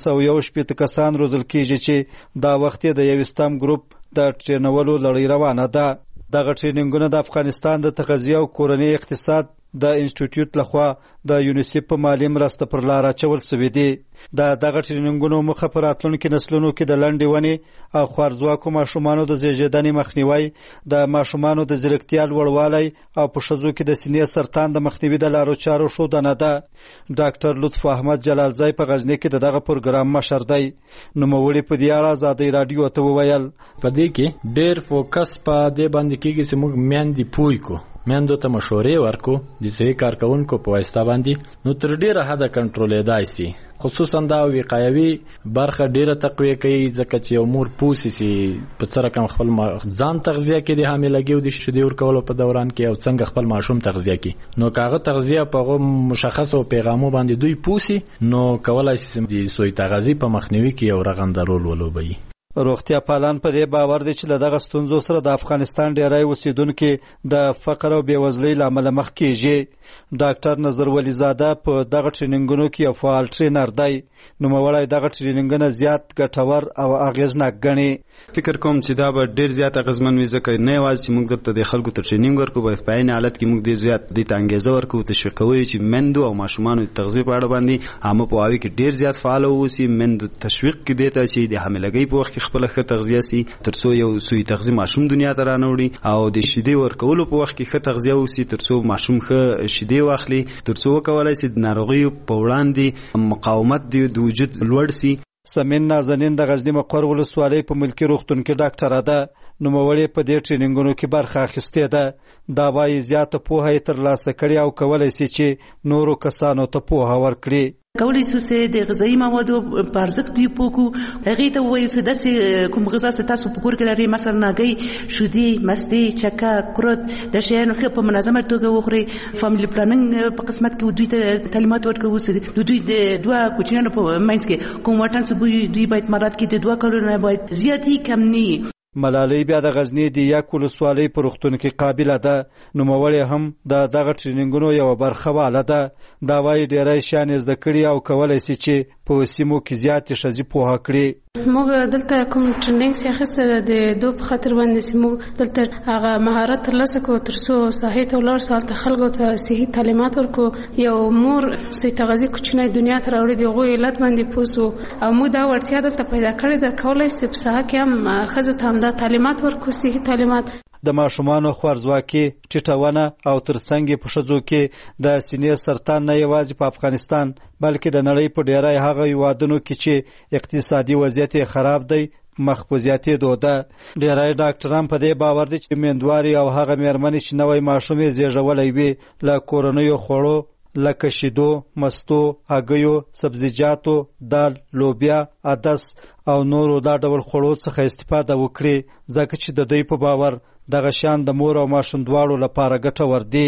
511 کسان روزل کیږي چې دا وخت د یوستم ګروپ د ټرینولو لړۍ روانه ده. دغه ټریننګونه د افغانستان د تغذیه او کورنۍ اقتصاد د انسټیټیوټ لخوا د یونیسف په مالی مرسته پر لار اچول شوې دي. دغه ټریننګونو مخه پر راتلونکو نسلونو کې د لنډې ونې او خوارځواکو ماشومانو د زیږیدنې مخنیوی، د ماشومانو د ځیرکتیا لوړوالی او په ښځو کې د سینې سرطان د مخنیوي د لارو چارو ښودنه ده. ډاکټر لطف احمد جلالزی په غزنی کې دغه پروګرام مشر دی. نوموړي په دې اړه ازادۍ رادیو ته وویل په دې کې ډېر فوکس په دې باندې کېږي چې موږ میندې پوه کړو، میندو ته مشورې ورکو د صحي کارکونکو په واسطه باندې نو تر ډیره حده کنټرولېدای شي. خصوصا دا وقایوي برخه ډیره تقویه کوي ځکه چې یو مور پوسی سي په څه رقم خپل ځان تغذیه کې د حاملګي او د شیدې ورکولو په دوران کې او څنګه خپل ماشوم تغذیه کوي. نو کاغه تغذیه په مشخص او پیغامو باندې دوی پوسی نو کولای شي د سوی تغذیه په مخنیوي کې یو رغنده رول ولوبوي. روغتیا پالان په دې باور دي چې له دغه ستونزو سره د افغانستان ډیری اوسیدونکو د فقر او بېوزلۍ له امله مخ کیږي. ډاکټر نظر ولی زاده په دغه ټریننګونو کې یو فعال ټرینر دی. نوموړی دغه ټریننګونه زیات ګټور او اغیزناک ګڼي. فکر کوم چې دا به ډیر زیات اغیزمن وي ځکه نه یوازې چې موږ دلته د خلکو ته ټریننګ ورکو، بلکې په عین حالت کې موږ ډیر زیات د انګیزه ورکو تشویق کوي چې مندو او ماشومانو د تغذیه په اړه باندې عامه پوهاوی کې ډیر زیات فعال اوسي. مندو تشویق کې دیته چې د حاملګۍ په وخت کې خپل ښه تغذیه سي ترڅو یو سوی تغذیه ماشوم دنیا ته رانوړي او د شیدې ورکولو په وخت کې ښه تغذیه وسي ترڅو ماشوم ښه شیدې واخلي، ترڅو وکولای شي د ناروغیو په وړاندې مقاومت د وجود لوړ سي. سمین نازنین د غزنی مقر ولسوالۍ په ملکی روغتون کې ډاکټره ده. نوموړې په دې ټریننګونو کې برخه اخیستې ده. دا وايي زیاته پوهه یې ترلاسه کړې او کولی شي چې نورو کسانو ته پوهه ورکړي. کولی شو چې د غذایي موادو په ارزښت دوی پوه کړو، هغې ته ووایو چې داسې کوم غذا چې تاسو په کور کې لرئ، مثلا هګۍ، شیدې، مستې، چکه، کورت، د شیانو ښه په منظمه توګه وخورئ. فامیلي پلاننګ په قسمت کې دوی ته تعلیمات ورکوو چې د دوی د دوه کوچنیانو په منځ کې کوم واټن چې دوی باید مراد کې د 2 کالو نه باید زیات هی کم نه. ملالۍ بیا د غزنی د یک ولسوالۍ په روغتون کې قابله ده. نوموړې هم د دغه ټریننګونو یوه برخه واله ده. دا وایي ډېری شیان زده کړي او کولی شي چې په سیمو کې زیاتې ښځې پوهه کړي. موږ دلته کوم ټریننګ چې اخیسته د دوه په خاطر باندې چې موږ دلته هغه مهارت ترلاسه کړو ترڅو صحي ته ولاړ سو، هلته خلکو ته صحي تعلیمات ورکړو. یو مور صحي تغذیه کوچنی دنیا ته راوړي د هغوی علت باندې پوه سو او موږ دا وړتیا دلته پیدا کړې ده. کولی شي په ساحه کې هم ښځو ته همدا تعلیمات ورکړو، صحي تعلیمات. د ماشومانو خوارځواکي، ټیټونه او ترڅنګ په ښځو کې د سینې سرطان نه یوازې په افغانستان بلکې د نړۍ په ډیری هغه هیوادونو کې چې اقتصادي وضعیت یې خراب دی مخ په زیاتېدو ده. ډیری ډاکټران په دې باور دي چې میندواري او هغه مېرمنې چې نوی ماشوم یې زیږولی وي له کورنیو خوړو لکه شیدو، مستو، هګیو، سبزیجاتو، دال، لوبیا، عدس او نورو دا ډول خوړو څخه استفاده وکړي ځکه چې د دوی په باور دغه شیان د مور او ماشوم دواړو لپاره ګټور دي.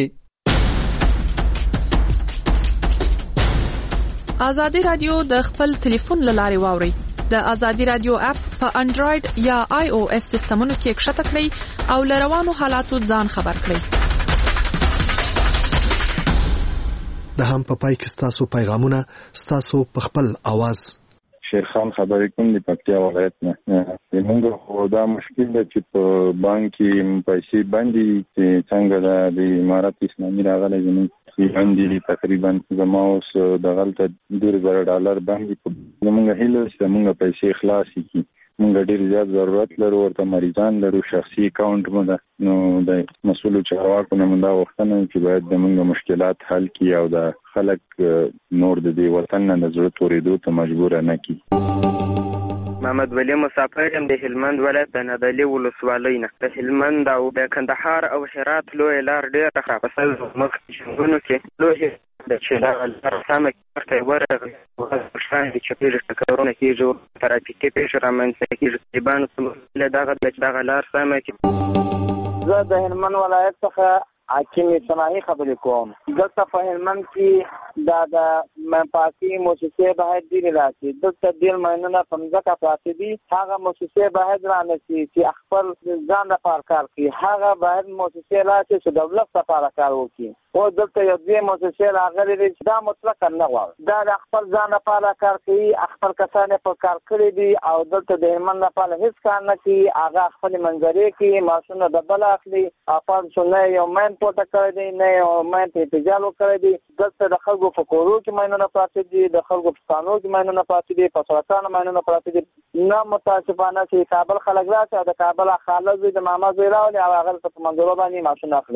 ازادي رادیو د خپل ټلیفون له لارې واوري. د ازادي رادیو اپ په انډراید یا آی او اس سیستمونو کې ښکته کړئ او له روانو حالاتو ځان خبر کړئ. د هم په پای کې ستاسو پیغامونه ستاسو په خپل आवाज. شیرخان خبرې کوم د پکتیا ولایت نه. موږ خو دا مشکل ده چې په بانک کې پیسې باندې چې څنګه د امارات اسلامي راغلی زموږ باندې تقریبا زما اوس دغلته $2,000 باندې زموږ هیله چې زموږ پیسې خلاصې کړي. موږ ډېر زیات ضرورت لرو، ورته مریضان لرو، شخصي اکاونټ مو ده. نو د مسؤلو چارواکو نه موږ دا غوښتنه چې باید زموږ مشکلات حل کړي او د خلک نور د دې وطن نه د زړه تورېدو ته مجبوره نه کړي. محمد ولی مسافر یم د هلمند ولایت د نادعلي ولسوالۍ نه. د هلمند او د کندهار او هرات لویه لار ډېره خرابه شوې. مخکې شنګونو کې لویې چې دا سمه کړه ورغه پښتون چې پیژه کارونه کیږي ترافیکي پیښه رامنځته کیږي ایبانو له دغه لار سمه کې زه د هلمند ولایت څخه حاکم صنایع خبرې کوم. دلته په هلمند کې د منفعتي مؤسسې باید ډېرې راشي. دلته ډېر ماینونه په مځکه پراته دي. هغه مؤسسې باید رانشي چې خپل ځان لپاره کار کوي. هغه باید مؤسسې راشي چې دولت لپاره کار وکړي. او دلته یو دوی مؤسسې راغلي دي چې دا مطلقا نه غواړي. دا د خپل ځان لپاره کار کوي. خپل کسان په کار کړي دي او دلته د هلمند لپاره هیڅ کار نه کوي. هغه خپل منظرې کوي، معاشونه د بل اخلي. افغان شونه یو مین پورته کړی دی، نه یو مین ته احتجاج وکړی دی. دلته د خلکو په کورو کې ماینونه پراته دي، د خلکو په ستانو کې ماینونه پراته دي، په سرطان ماینونه پراته دي. نه متاسفانه چې کابل خلک راشي او د کابل خالد د ماما زوی راولي او هغه په منځورو باندې معاشونه اخلي.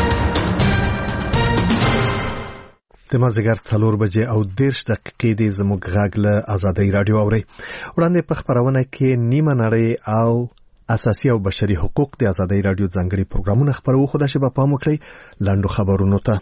د مازیګر 4 بجې او 10 دقیقې د زموږ غږ له آزادۍ رادیو اوري. وړاندې په خبرونه کې نیمه نړۍ او اساسي او بشري حقوق د آزادۍ رادیو ځانګړي پروګرامونه خبرو خو د شبا پام وکړي لاندو خبرونو ته.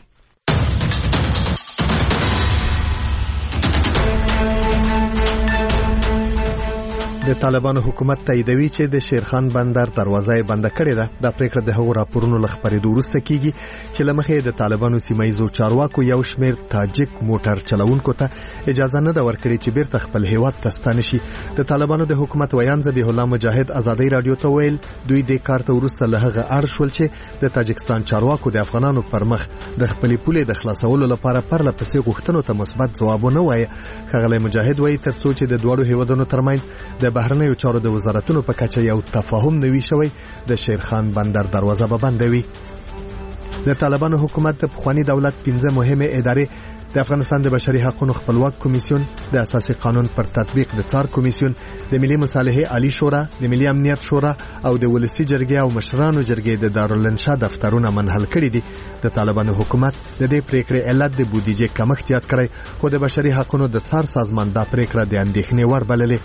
د طالبانو حکومت تاییدوي چې د شیرخان بندر دروازه بنده کړې ده. د پریکړه د هغو راپورونو لخبرېدو وروسته کیږي چې لمخې د طالبانو سیمایزو چارواکو یو شمېر تاجک موټر چلوونکو ته اجازه نه ده ورکړې چې بیرته خپل هیواد ته ستانه شي. د طالبانو د حکومت ویان ذبیح الله مجاهد آزادۍ رادیو ته ویل دوی د کار ته وروسته له هغه اړ شول چې د تاجکستان چارواکو د افغانانو پر مخ د خپلې پولې د خلاصولو لپاره پرله پسې غوښتنو ته مثبت ځواب ونه وایي. ښاغلی مجاهد وایي ترڅو چې د دوړو هیوادونو ترمنځ د بهرنیو چارو د وزارتونو په کچه یو تفاهم نوي شوی د شیرخان بندر دروازه به بندوي. د طالبانو حکومت د پخوانی دولت 15 مهمه ادارې د افغانستان د بشري حقوقو خپلواک کمیسیون، د اساسي قانون پر تطبیق د څار کمیسیون، د ملي مصالحې عالی شورا، د ملي امنیت شورا او د ولسی جرګې او مشرانو جرګې د دارالانشا دفترونه منحل کړي دي. د طالبانو حکومت د دې پریکړې علت د بودیجې کمښت یاد کړی، خو د بشري حقوقو د څار سازمان دا پریکړه د اندېښنې وړ بللې.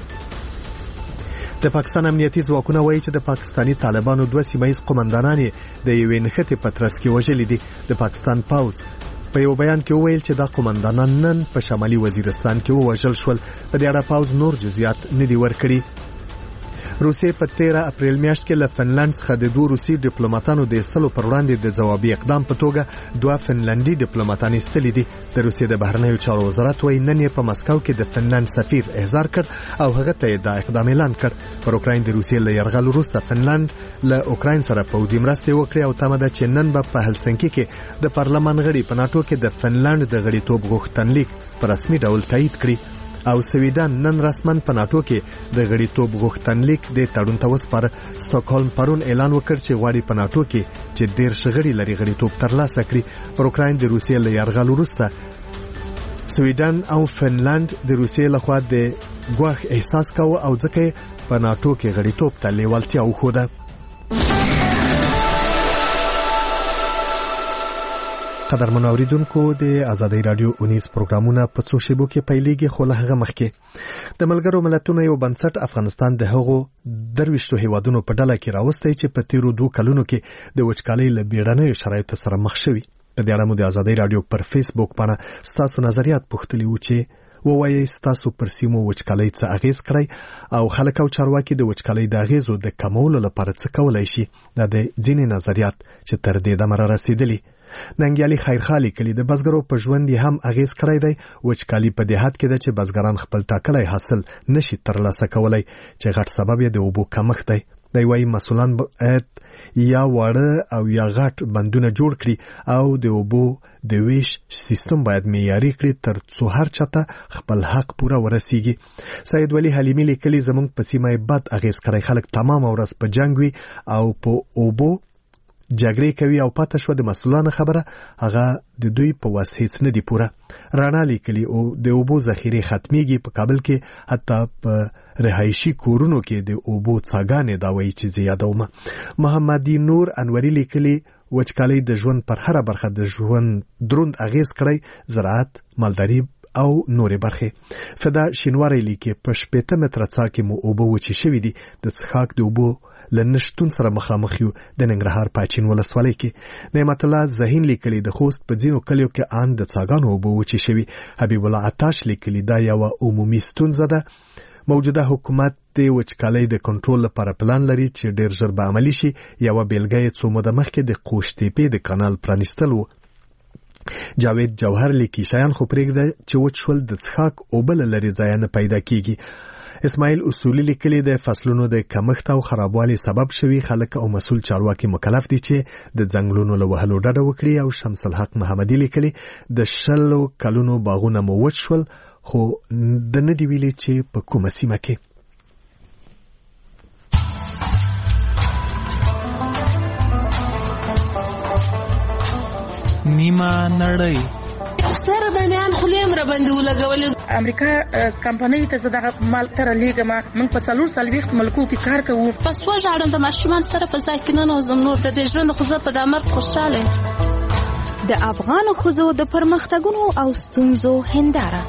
د پاکستان امنیتي ځواکونه وایي چې د پاکستانی طالبانو 2 سیمایي قومندانان د یوې نښتې په ترڅ کې وژلي دي. د پاکستان پوځ په یو بیان کې وویل چې دا قومندانان نن په شمالي وزیرستان کې وژل شول. په دې اړه پوځ نور جزئیات نه دي ورکړي. روسیې په 13 اپریل میاشت کې له فنلند څخه د 2 روسي ډیپلوماټانو د ایستلو پر وړاندې د ځوابي اقدام په توګه 2 فنلندي ډیپلوماټان ایستلي دي. د روسیې د بهرنیو چارو وزارت وايي نن یې په مسکو کې د فنلند سفیر احضار کړ او هغه ته دا اقدام اعلان کړ. پر اوکراین د روسیې له یرغل وروسته فنلند له اوکراین سره پوځي مرستې وکړې او تمه ده چې نن به په هلسنکي کې د پارلمان غړي په ناتو کې د فنلند د غړیتوب غوښتنلیک په رسمي ډول تایید کړي. او سویډن نن رسمن په ناتو کې د غړیتوب غوښتنلیک د تړون ته وسپاره. سټاکهولم پرون اعلان وکړ چې غواړي په ناتو کې چې 13 غړي لري غړیتوب ترلاسه کړي. پر اوکراین د روسیې له یرغل وروسته سویډن او فنلند د روسیې لخوا د ګواښ احساس کاوه او ځکه په ناتو کې غړیتوب ته لیوالتیا وښوده. قدرمن اوریدونکو د آزادۍ رادیو 19 پروګرامونه په څو شیبو کې پیلېږي، خو له هغه مخکې د ملګرو ملتونو یو بنسټ افغانستان د هغو 23 هیوادونو په ډله کې راوستي چې په تیرو 2 کلونو کې د وچکالۍ له بیړنیو شرایطو سره مخ شوي. په دې اړه مو د آزادۍ رادیو پر فیسبوک باندې ستاسو نظریات پوښتلي وو چې ووایي ستاسو پر سیمو وچکالۍ څه اغیز کړی او خلک او چارواکي د وچکالۍ د اغیزو د کمولو لپاره څه کولای شي. دا د ځینې نظریات چې تر دې دمه را رسیدلي. ننګیالي خیرخالي کلی د بزګرو په ژوند هم اغیز کړی دی. وچکالي په دهات کې ده چې بزګران خپل ټاکلي حاصل نشي ترلاسه کولای چې غټ سبب یې د اوبو کمښت دی. دی وايي مسؤلان باید یا واړه او یا غټ بندونه جوړ کړي او د اوبو د ویش سیستم باید معیاري کړي تر څو هر چاته خپل حق پوره ورسیږي. سید ولی حلیمی لیکلي زمونږ په سیمه بد اغیز کړی، خلک تمام ورځ په جنگ وي او په اوبو جګړې کوي او پاتې شو د مسؤلانو خبره هغه د دوی په وس هیڅ نه دی پوره. رانا لیکلي او د اوبو ذخیره ختميږي په کابل کې، حتی په رهایشي کورونو کې د اوبو څاګانې دا وایي چې زیادومه. محمدي نور انوري لیکلي وچکالۍ د ژوند پر هر برخه د ژوند دروند اغیز کړی، زراعت، مالداري او نورې برخې. فدا شینواری لیکي په 15 متره څا کې مو اوبه وچې شوې دي، د څښاک د اوبو له نشټون سره مخامخ یو. د ننګرهار پاچین ولسوالۍ کې نعمت الله زهین لیکلي د خوست په ځینو کلیو کې ان د څاګانو اوبه وچې شوي. حبیب الله عطاش لیکلي دا یو عمومي ستونزه ده. موجوده حکومت د وچکالۍ د کنټرول لپاره پلان لري چې ډیر ژر به عملی شي. یو بیلګه یې څو موده مخکې د قوشتېپې د کانال پرانیستل و. جاوید جوهر لیکي شایان خو پرېږده چې وچ شول د څښاک اوبه له لرې ځایه نه پیدا کیږي. اسماعیل اصولي لیکلي د فصلونو د کمښت او خرابوالي سبب شوي خلک او مسؤل چارواکي مکلف دي چې د ځنګلونو له وهلو ډډه وکړي. او شمس الحق محمدي لیکلي د 20 کلونو باغونه مو وچ شول خو د نه دی ویلي چې په کومه سیمه کې. نیمه نړۍ سره د میان خلیم را باندې ولګول. امریکا کمپنۍ ته زده مال تر لیګه موږ په 440 ملکو کې کار کوو. پس وژاړم د ماشومان سره په ځای کې نه نوزم نور د دې ژوند خو زه په د مرګ خوشاله. د افغان ښځو د پرمختګونو او ستونزو هنداره.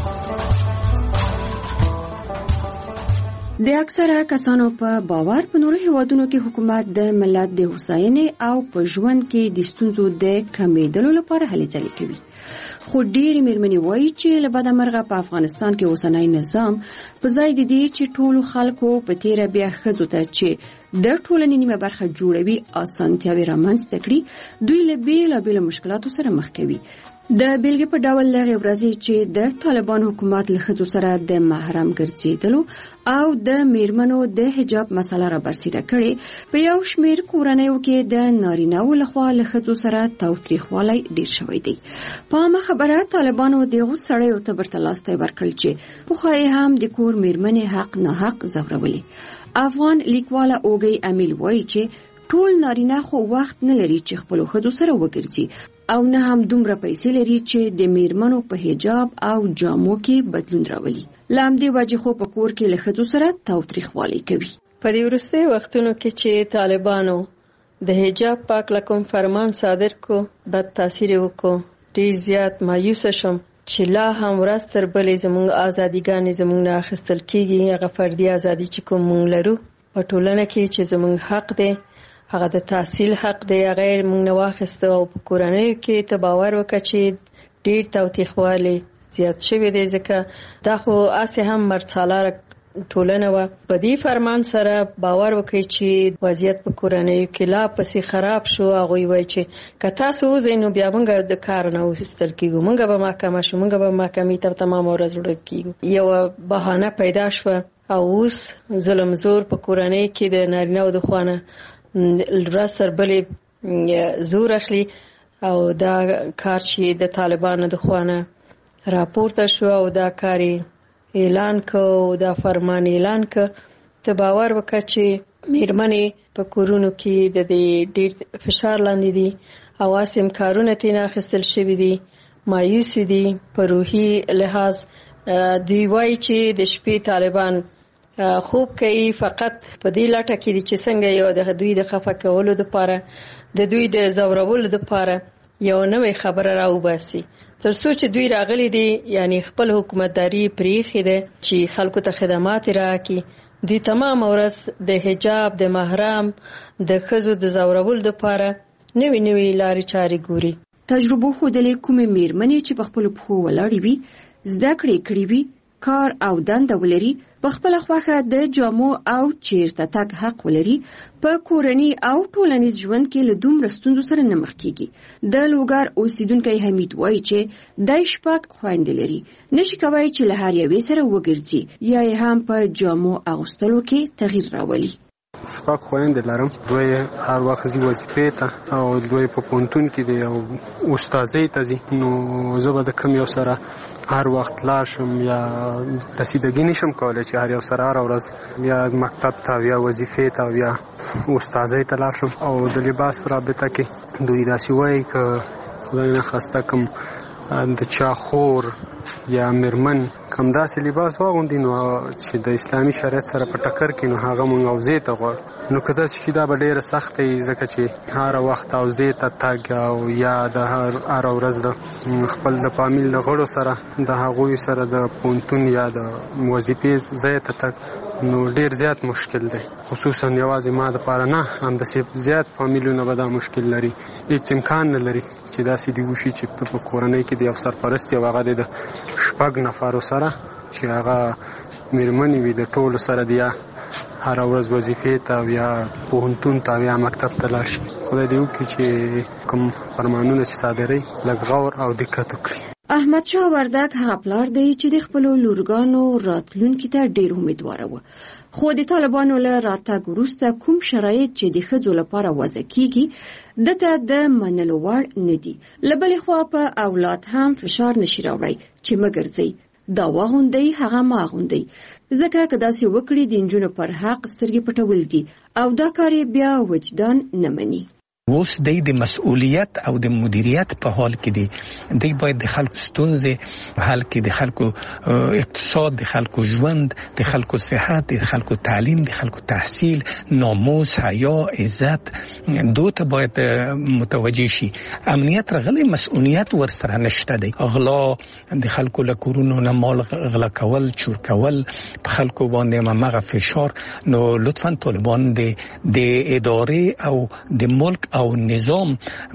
د اکثره کسانو په باور په نورو هیوادونو کې حکومت د ملت د هوساینې او په ژوند کې د ستونزو د کمیدلو لپاره هلې ځلې کوي. خو ډېری مېرمنې وایي چې له بده مرغه په افغانستان کې اوسنی نظام په ځای د دې چې ټولو خلکو په تیره بیا ښځو ته چې د ټولنې نیمه برخه جوړوي اسانتیاوې رامنځته کړي، دوی له بېلابېلو مشکلاتو سره مخ کوي. د بیلګې په ډول لغې ورځې چې د طالبان حکومت له ښځو سره د محرم ګرځېدلو او د میرمنو د حجاب مسله را برسېره کړې، په یو شمېر کورنیو کې د نارینه‌و لخوا له ښځو سره تاوتریخوالی ډېر شوی دی. په عامه خبره طالبانو دغو سړیو ته برتلاستی ورکړل چې پخوا یې هم د کور میرمنې حق ناحق ځورولې. افغان لیکواله اوږی امیل وایي چې ټول نارینه خو وخت نه لري چې خپلو ښځو سره وګرځي او نه هم دومره پیسې لري چې د میرمنو په حجاب او جامو کې بدلون راولي. له همدې وجې خو په کور کې له ښځو سره تاوتریخوالی کوي. په دې وروستیو وختونو کې چې طالبانو د حجاب پاک لکم فرمان صادر کو، بد تاثیر وکړو، ډېر زیات مایوسه شم چې لا هم ورځ تر بلې زموږ ازادیګانې زموږ نه اخیستل کېږي. هغه فردي ازادي چې کوم موږ لرو په ټولنه کې چې زموږ حق دی، هغه د تحصیل حق دی، هغه موږ نه واخیسته. او په کورنیو کې ته باور وکړه چې ډېر تاوتریخوالی زیات شوی دی، ځکه دا خو هسې هم مرڅالاره ټولنه وه. په دې فرمان سره باور وکړئ چې وضعیت په کورنیو کې لا پسې خراب شو. هغوی وایي چې که تاسو وځئ نو بیا موږ د کار نه وایستل کېږو، موږ به محکمه شو، موږ به محکمې ته تمام ورځ وړل کېږو. یوه بهانه پیدا شوه او اوس ظلم زور په کورنۍ کې د نارینه‌و د خوا نه ورځ تر بلې زور اخلي. او دا کار چې د طالبانو د خوا نه راپورته شو او دا کار اعلان کو، دا فرمان اعلان کو، ته باور وکړه چې میرمنې په کورونو کې د دې ډېر فشار لاندې دي او هسې کارونه ترې نه اخیستل شوي دي، مایوسې دي. په روحي لحاظ دوی وایي چې د شپې طالبان خوب کوي، فقط په دې لټه کې دي چې څنګه یو د دوی د خفه کولو دپاره، د دوی د ځورولو دپاره یو نوې خبره راوباسي، تر څو چې دوی راغلي دي یعنی خپل حکومتداري پرېښې ده چې خلکو ته خدمات راکړي. دوی تمام ورځ د حجاب، د محرم، د ښځو د ځورولو دپاره نوې نوې لارې چارې ګوري. تجربو ښودلې کومې میرمنې چې په خپلو پښو ولاړې وي، زده کړې کړې وي، کار او دنده ولري، په خپله خوښه د جامو او چیرته تګ حق ولري، په کورني او ټولنیز ژوند کې له دومره ستونزو سره نه مخ کېږي. د لوګر اوسیدونکی حمید وایي چې دی 6 خویندې لري، نشي کولی چې له هر یوې سره وګرځي یا یې هم په جامو اغوستلو کې تغییر راولي. 6 خویندې لرم، دوی هر وخت ځي وظیفې ته او دوی په پوهنتون کې دي او استازۍ ته ځي. نو زه به د کوم یو سره هر وخت لاړ شم یا رسیدګي نشم کولی چې هر یو سره هره ورځ یا مکتب ته یا وظیفې ته یا استازۍ ته لاړ شم. او د لباس په رابطه کې دوی داسې وایي که خدای نخواسته کوم د چا خور یا میرمن کوم داسې لباس واغوندي نو چې د اسلامي شریعت سره په ټکر کې نو هغه مونږ اوزې ته غواړو. نو که داسې شي دا به ډېره سخته وي ځکه چې هر وخت اوزې ته تګ او یا د هر ورځ د خپل د فامیل د غړو سره د هغوی سره د پوهنتون یا د وظیفې ځای ته تګ نو ډېر زیات مشکل دی. خصوصا یوازې ما دپاره نه همداسې زیات فامیلونه به دا مشکل لري. هېڅ امکان نه لري چې داسې دې وشي چې په کورنۍ کې د یو سرپرست او هغه د 6 نفرو سره چې هغه مېرمنې وي د ټولو سره د یا هر ورځ وظیفې ته یا پوهنتون ته یا مکتب ته لاړ شي. خدای دې وکړي چې کوم فرمانونه چې صادروي لږ غور او دقت وکړي. احمد شاه وردک هغه پلار دی چې د خپلو لورګانو راتلونکي ته ډېر امیدواره و، خو د طالبانو له راتګ وروسته کوم شرایط چې د ښځو لپاره وضع کیږي دته د منلو وړ نه دي. له بلې خوا په اولاد هم فشار نشي راوړی چې مګرځي دا واغوندي هغه ما غوندي، ځکه که داسې وکړي د نجونو پر حق سترګې پټول دي او دا کار بیا وجدان نه مني. اوس د مسؤلیت او د مدیریت په حال کې دي. دوی باید د خلکو ستونزې حل کړي، د خلکو اقتصاد، د خلکو ژوند، د خلکو صحت، د خلکو تعلیم، د خلکو تحصیل، ناموس، حیا، عزت دوی ته باید متوجه شي. امنیت رغلي مسؤلیت ورسره نشته دی. غلا، د خلکو له کورونو نه مال غلا کول، چور کول، په خلکو باندې مغه فشار. نو لطفا طالبان د ادارې او د ملک او نظام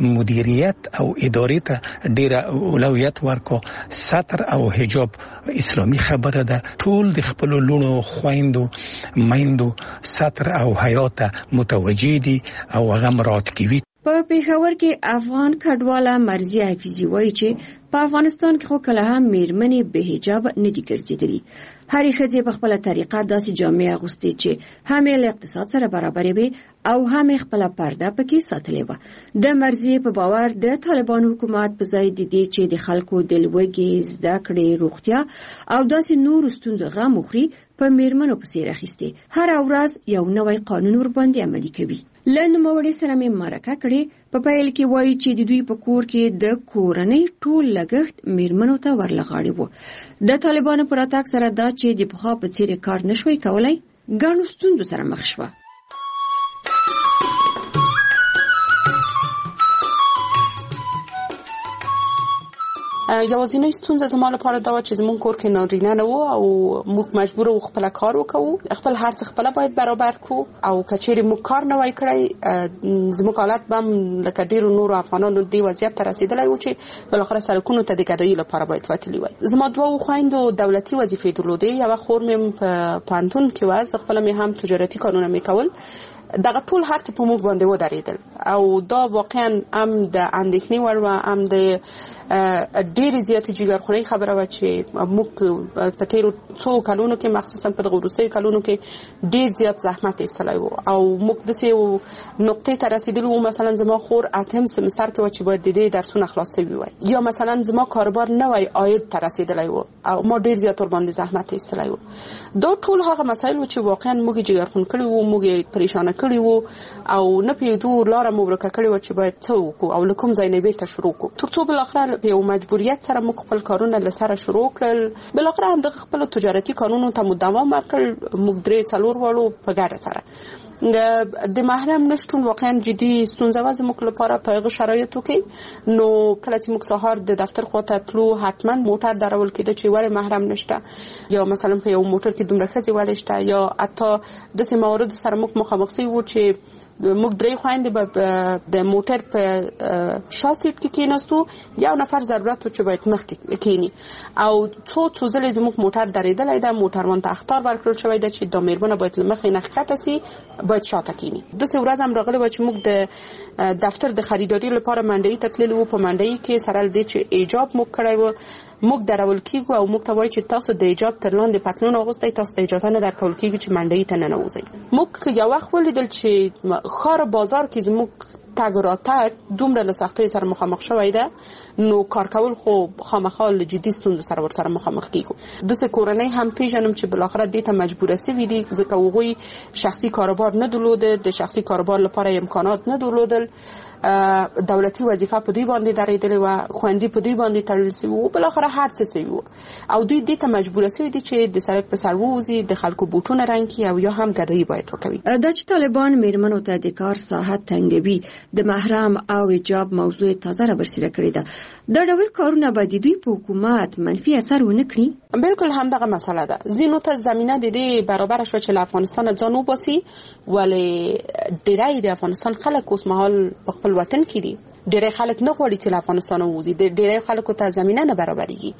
مدیریت او ادارې ته ډیره اولویت ورکو. ستر او حجاب اسلامي خبره ده. ټول د خپل لونو خويندو میندو ستر او حیات متوجي دي او هغه مراد کوي. په پیښور کې افغان کډواله مرضیه حفیظي وایي چې په افغانستان کې خو کله هم میرمنې به حجاب نه دي ګرځېدلي. هرې ښځې په خپله طریقه داسې جامې اغوستې چې هم یې له اقتصاد سره برابرې وي او هم یې خپله پرده پکې ساتلې وه. د مرضیې په باور د طالبانو حکومت په ځای د دې چې د خلکو د لوږې، زده کړې، روغتیا او داسې نورو ستونزو غم وخوري په میرمنو پسې راخیستې هر ورځ یو نوی قانون ورباندې عملي کوي. له نوموړي سره مې مرکه کړې. په پیل کې وایي چې د دوی په کور کې د کورنۍ ټول لګښت میرمنو ته ورلغاړي وو. د طالبانو پر راتګ سره دا چې د پخوا په څیر کار نشوي کولای ګڼو ستونزو سره مخ شوه. یوازینۍ ستونزه زما لپاره دا و چې زموږ کور کې نارینه نه و او موږ مجبور وو خپل کار وکړو، خپل هر څه خپل باید برابر کو او کچېری موږ کار نه وای کړی زموږ حالت بم لکه ډیرو نورو افغانانو دی وضعیت ته رسیدلی و چې بل اخر سرکونو ته د ګډوي لپاره باید وتلی وای. زما دوه خويندو دولتي وظیفې درلودې، یو خور مې په پانتون کې و، خپل مې هم تجارتي کارونه مې کول. دغه ټول هر څه په موږ باندې ودرېدل او دا واقعا هم د اندېښنې وړ و، هم د ډېر زیات جګرخونی خبره و چې موږ په تیرو څو کلونو کې مخصوصا په دغه وروستیو کلونو کې ډېر زیات زحمت ایستلی و او موږ داسې نقطې ته رسېدلي وو. مثلا زما خور 8م سمستر کې و چې باید د دې درسونه خلاص شوي وای، یا مثلا زما کاروبار نوی عاید ته رسېدلی و او ما ډېر زیات ورباندې زحمت ایستلی و. دا ټول هغه مسایل و چې واقعا موږ جګرخون کړي وو، موږ پریشانه کړي وو او نه پیدو لاره مبرکه کړي و چې باید څه وکړو او له کوم ځای نه بیرته شروع کړو، تر څو بالاخره په یو مجبوریت سره موږ خپل کارونه له سره شروع کړل. بالاخره هم د خپل تجارتي کارونو ته مو دوام ورکړل. موږ 3-4 واړو په ګډه سره د محرم نشټون واقعا جدي ستونزه و زموږ لپاره په هغه شرایطو کې. نو کله چې موږ سهار د دفتر خواته تلو حتما موټر درول کېده چې ولې محرم نشته، یا مثلا په یو موټر کې دومره ښځې ولې شته، یا حتی داسې موارد سره موږ مخامخ شوي وو چې موږ 3 خويندې به د موټر په شا سیټ کې کېناستو، یو نفر ضرورت و چې باید مخکې کېني او څو ځلې زموږ موټر درېدلی ده. موټروان ته اخطار ورکړل شوی ده چې دا میرمنه باید له مخې نه ښکته سي، باید شاته کېني. داسې ورځ هم راغلی وه چې موږ د دفتر د خریداري لپاره منډوي ته تللي وو. په منډوي کې سره له دې چې ایجاب موږ کړی و، موږ درول کېږو او موږ ته وایي چې تاسو د ایجاب تر لاندې پتلون اغوستی، تاسو ته اجازه نه درکول کېږي چې منډوي ته ننوځئ. موږ یو وخت ولیدل چې ښار بازار کې زموږ تګ راتګ دومره له سختۍ سره مخامخ شوی ده نو کار کول خو خامخا له جدي ستونزو سره ورسره مخامخ کیږو. د کورنۍ هم پیژنم چې بل اخر دې ته مجبور سوي دي ځکه هغوی شخصي کاروبار نه درلوده، د شخصي کاروبار لپاره امکانات نه درلودل، دولتي وظیفه په دوی باندې درېدلې و، خوندې په دوی باندې تړل شوی و، بل اخر هر څه شوی و او دوی دې ته مجبور سوي دي چې د سړک په سر ووزي، د خلکو بوټونه رنګ کړي او یا هم ګدایي باید وکوي. دا چې طالبان میرمنو ته د کار ساحت تنګوي، د محرم او حجاب موضوع تازه را برسېره کړې ده. دا ډول کارونه به د دوی په حکومت منفي اثر ونه کړي؟ بالکل همدغه مسله ده. ځینو ته زمینه د دې برابر شو چې له افغانستان ځان وباسي، ولې ډېری د افغانستان خلک اوس مهال په خپل وطن کې دي. ډېری خلک نه غواړي چې له افغانستان ووځي، ډېری خلکو ته زمینه نه برابرېږي.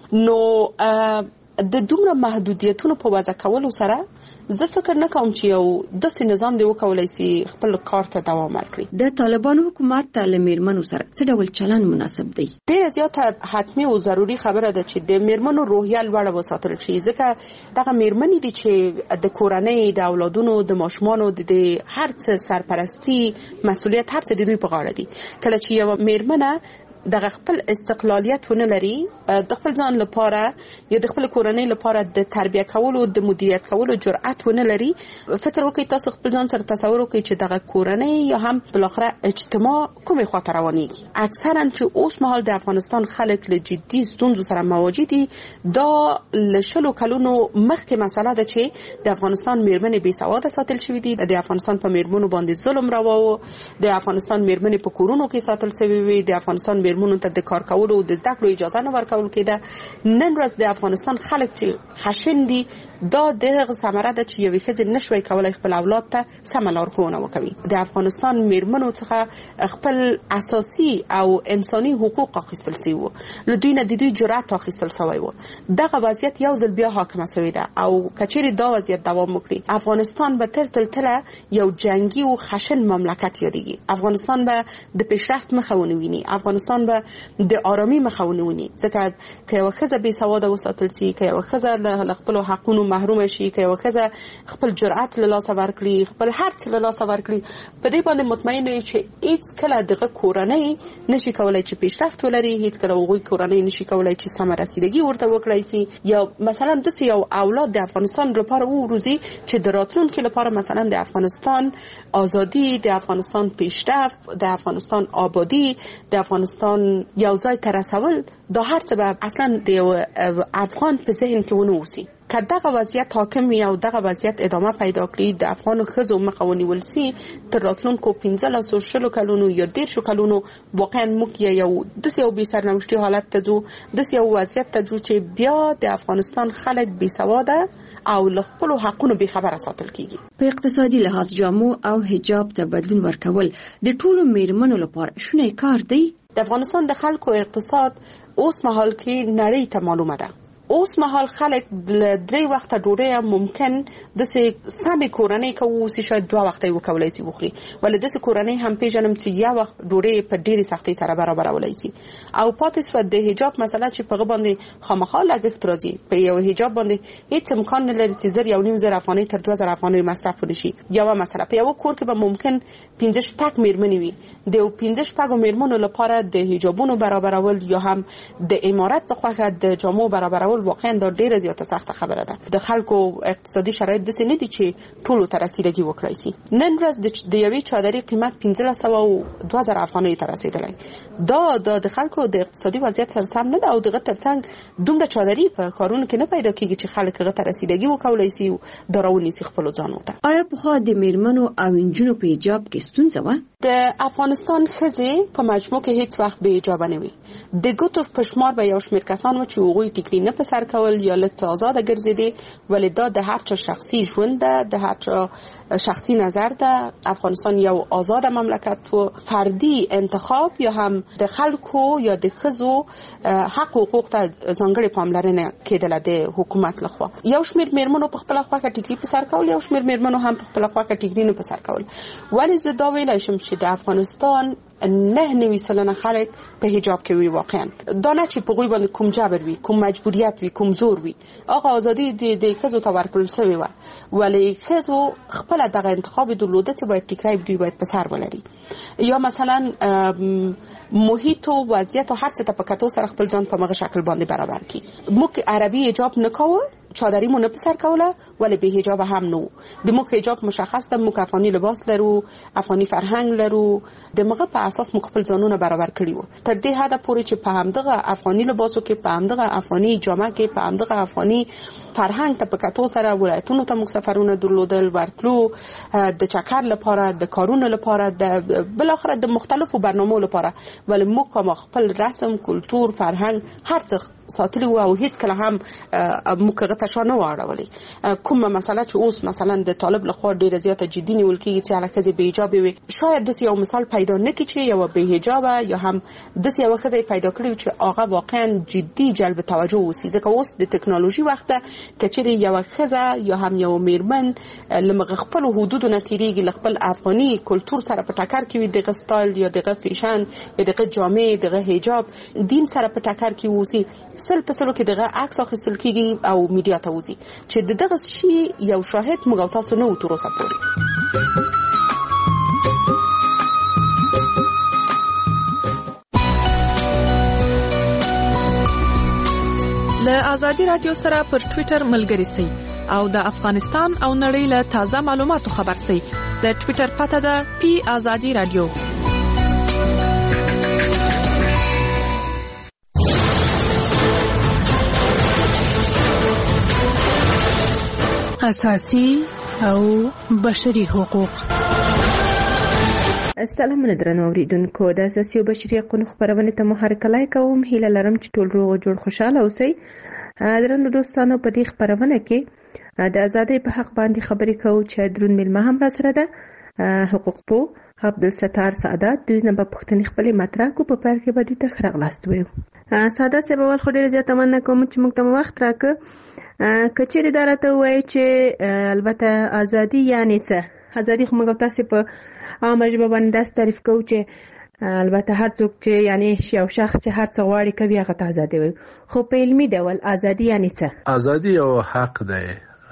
نو د دومره محدودیتونو په وضع کولو سره زه فکر نه کوم چې یو داسې نظام دی وکولای شي خپل کار ته دوام ورکړي. د طالبانو حکومت ته له میرمنو سره څه ډول چلند مناسب دی؟ ډېره زیاته حتمي او ضروري خبره ده چې د میرمنو روحیه لوړه وساتل شي، ځکه دغه میرمنې دي چې د کورنۍ، د اولادونو، د ماشومانو د هر څه سرپرستی مسؤلیت هر څه د دوی په غاړه دي. کله چې یو میرمنه د خپل استقلالیت ونه لري، د خپل ځان لپاره یا د خپل کورنۍ لپاره د تربیه کولو، د مدیریت کولو جرأت ونه لري، فکر وکړئ تاسو خپل ځان سره تصور وکړئ چې دغه کورنۍ یا هم بل اخره اجتماع کومه خاطر روانيږي. اکثرا چې اوس مهال د افغانستان خلک له جدي ستونزو سره مواجه دي، دا له شلو کلونو مخکې مسله ده چې د افغانستان میرمنې بې سواده ساتل شوې دي، د افغانستان په میرمنو باندې ظلم روا و، د افغانستان میرمنې په کورونو کې ساتل شوې وي، د افغانستان میرمنو ته د کار کولو او د زده کړو اجازه نه ورکول کېده. نن ورځ د افغانستان خلک چې خشن دي، دا دغه ثمره ده چې یوې ښځې نشوي کولای خپل اولاد ته سمه لارښوونه وکړي. د افغانستان میرمنو څخه خپل اساسي او انساني حقوق اخیستل شوي وو، له دوی نه د دوی جرأت اخیستل شوی و. دغه وضعیت یو ځل بیا حاکمه شوې ده او کچېرې دا وضعیت دوام وکړي، افغانستان به تر تلتله یو جنگي او خشن مملکت یادېږي. افغانستان به د پیشرفت مخه ونه ویني، افغانستان به د آرامي مخه ونه ویني، ځکه که یوه ښځه بې سواده وساتل شي، که یوه ښځه له خپلو حقونو محروم شي، که یوه ښځه خپل جرأت له لاسه ورکړي، خپل هر څه له لاسه ورکړي، په دې باندې مطمئن یو چې هیڅ کله دغه کورنۍ نشي کولای چې پیشرفت ولري، هیڅ کله هغوی کورنۍ نشي کولای چې سمه رسیدګي ورته وکړی شي، یا مثلا داسې یو اولاد د افغانستان لپاره وروزي چې د راتلونکي لپاره مثلا د افغانستان ازادي، د افغانستان پیشرفت، د افغانستان آبادی، د افغانستان یو ځای ته رسول، دا هر څه به اصلا د افغان په ذهن کې ونه اوسي. که دغه وضعیت حاکم وي او دغه وضعیت ادامه پیدا کړي، د افغانو ښځو مخه ونیول شي، تر راتلونکو 15 کلونو یا 10 کلونو واقعا موږ یو داسې یو بې سرنوشتي حالت ته ځو، داسې یو وضعیت ته ځو چې بیا د افغانستان خلک بې سواده او له خپلو حقونو بې خبره ساتل کیږي. په اقتصادي لحاظ جامو او حجاب ته بدلون ورکول د ټولو میرمنو لپاره شونی کار دی؟ د افغانستان د خلکو اقتصاد اوس مهال کې نړۍ ته معلومه ده. اوس مهال خلک د 3 وخته ډوډۍ ممکن د سمې کورنۍ کوي شاید 2 وخته وکولای شي وخوري، ولې د کورنۍ هم پیژنم چې یو وخت ډوډۍ په ډېرې سختۍ سره برابرولای شي. او پاتې شو د حجاب مسله چې په باندې خامخا لګښت راځي. په یو حجاب باندې هیڅ امکان نه لري چې 1.5 افغانۍ تر 2000 افغانۍ مصرف ونشي. یو مسله په یو کور کې به ممکن 15 میرمنې وي، د 15 میرمنو لپاره د حجابونو برابرول یا هم د امارات په خوخه د جامو برابرول واقعا دا ډیره زیاته سخته خبره ده. د خلکو اقتصادي شرایط داسې نه دي چې ټولو ته رسیدګي وکړای شي. نن ورځ د یوې چادرې قیمت 1500 او 2000 افغانۍ ته رسیدلی. دا د خلکو د اقتصادي وضعیت سره سم نه ده او دغه ترڅنګ دومره چادرې په کارونو کې نه پیدا کیږي چې خلک هغه ته رسیدګي وکولای شي او دراونی سي خپل ځانو ته. آیا په خوا د میرمنو او انجونو په حجاب کې ستونزه و؟ د افغانستان ښځې په مجموع کې هیڅ وخت به حجاب نه وي. د ګوتو په شمار به یو شمېر کسان و چې هغوی ټیکري نه په سر کول یا لږ څه آزاده ګرځېدې، ولې دا د هر چا شخصي ژوند ده، د هر چا شخصي نظر ده. افغانستان یو آزاده مملکت و، فردي انتخاب یا هم د خلکو یا د ښځو حق او حقوق ته ځانګړې پاملرنه کېدله د حکومت لخوا. یو شمېر میرمنو په خپله خوښه ټیکري په سر کول، یو شمېر میرمنو هم په خپله خوښه ټیکري نه په سر کول. ولې زه دا ویلی شم چې د افغانستان 9% خلک په حجاب کې وي. واقعا دا نه چې په غوی باندې کوم جبر وي، کوم مجبوریت وي، کوم زور وي. آزادي د ښځو ته ورکړل شوې وه، ولې ښځو خپل دغه انتخاب درلوده چې باید ټیکرای دوی باید په سر ولري یا مثلا محیط او وضعیت او هر څه ته په کتو سره خپل ځان په مغه شکل باندې برابر کی. موږ عربي حجاب نکوه، چادری مو نه په سر کوله، ولی به حجاب هم نو. د موږ حجاب مشخص ده، موږ افغاني لباس لرو، افغاني فرهنګ لرو، د موږ په اساس موږ خپل ځانونه برابر کړی وو. تر دې حد پورې چې په همدغه افغاني لباسو کې، په همدغه افغاني جامه کې، په همدغه افغاني فرهنګ ته په کتو سره ولایتونو ته موږ سفرونه درلودل، ورتلو د چکر لپاره، د کارونو لپاره، د بل اخر د مختلفو برنامو لپاره، ولی موږ کوم خپل رسم، کلتور، فرهنګ هر څه ساتلی و او هیڅ کله هم موږ ته نه واړولې. کومه مسله چې اوس مثلا د طالب لخوا ډیره زیاته جدي نیول کېږي چې هلکه به حجاب وي، شاید داسې یو مثال پیدا نه کړي چې یو به حجاب یا هم داسې یو ښځه پیدا کړي چې هغه واقعا جدي جلب توجه وسی. ځکه اوس د ټکنالوژي وخت ده که چیرې یو ښځه یا هم یو میرمن له خپل حدودو نه تیریږي، له خپل افغاني کلتور سره په ټکر کې وي، دغه سټایل یا دغه فیشن یا دغه جامې، دغه حجاب دین سره په ټکر کې وسی، سل په سلو کې دغه عکس اخیستل کېږي او میډیا ته وځي چې دغه شی یو شاهد موږ تاسو نه وو تر اوسه پورې. له ازادي رادیو سره پر ټوئیټر ملګری سئ او د افغانستان او نړۍ له تازه معلوماتو خبر سئ. د ټوئیټر پته ده پی ازادي رادیو. اساسي او بشري حقوق. السلام درنو اوریدونکو، د اساسي او بشري حقوقو خبرونه ته محرکلای کوم. هیله لرم چې ټول روغ جوړ خوشاله اوسئ. درنو دوستانو، په دې خبرونه کې د ازادۍ په حق باندې خبرې کوو چې درون ملما هم را سره ده. حقوق پو عبدالستار سعادت دوی نه په پښتني خپل مطرح کو په پیر کې به دوی ته خرغلاست وي. سعادت سه بول خو ډیر زیاته مننه کوم چې موږ ته وخت راکړ. کچېری دارته وای چې البته ازادي یعنی څه؟ ازادي خو موږ تاسو په عامه ژبه باندې داس تعریف کوو چې البته هر څوک چې یعنی یو شخص چې هر څه غواړي کوي هغه ته ازادي وي. خو په علمي ډول ازادي یعنی څه؟ ازادي یو حق دی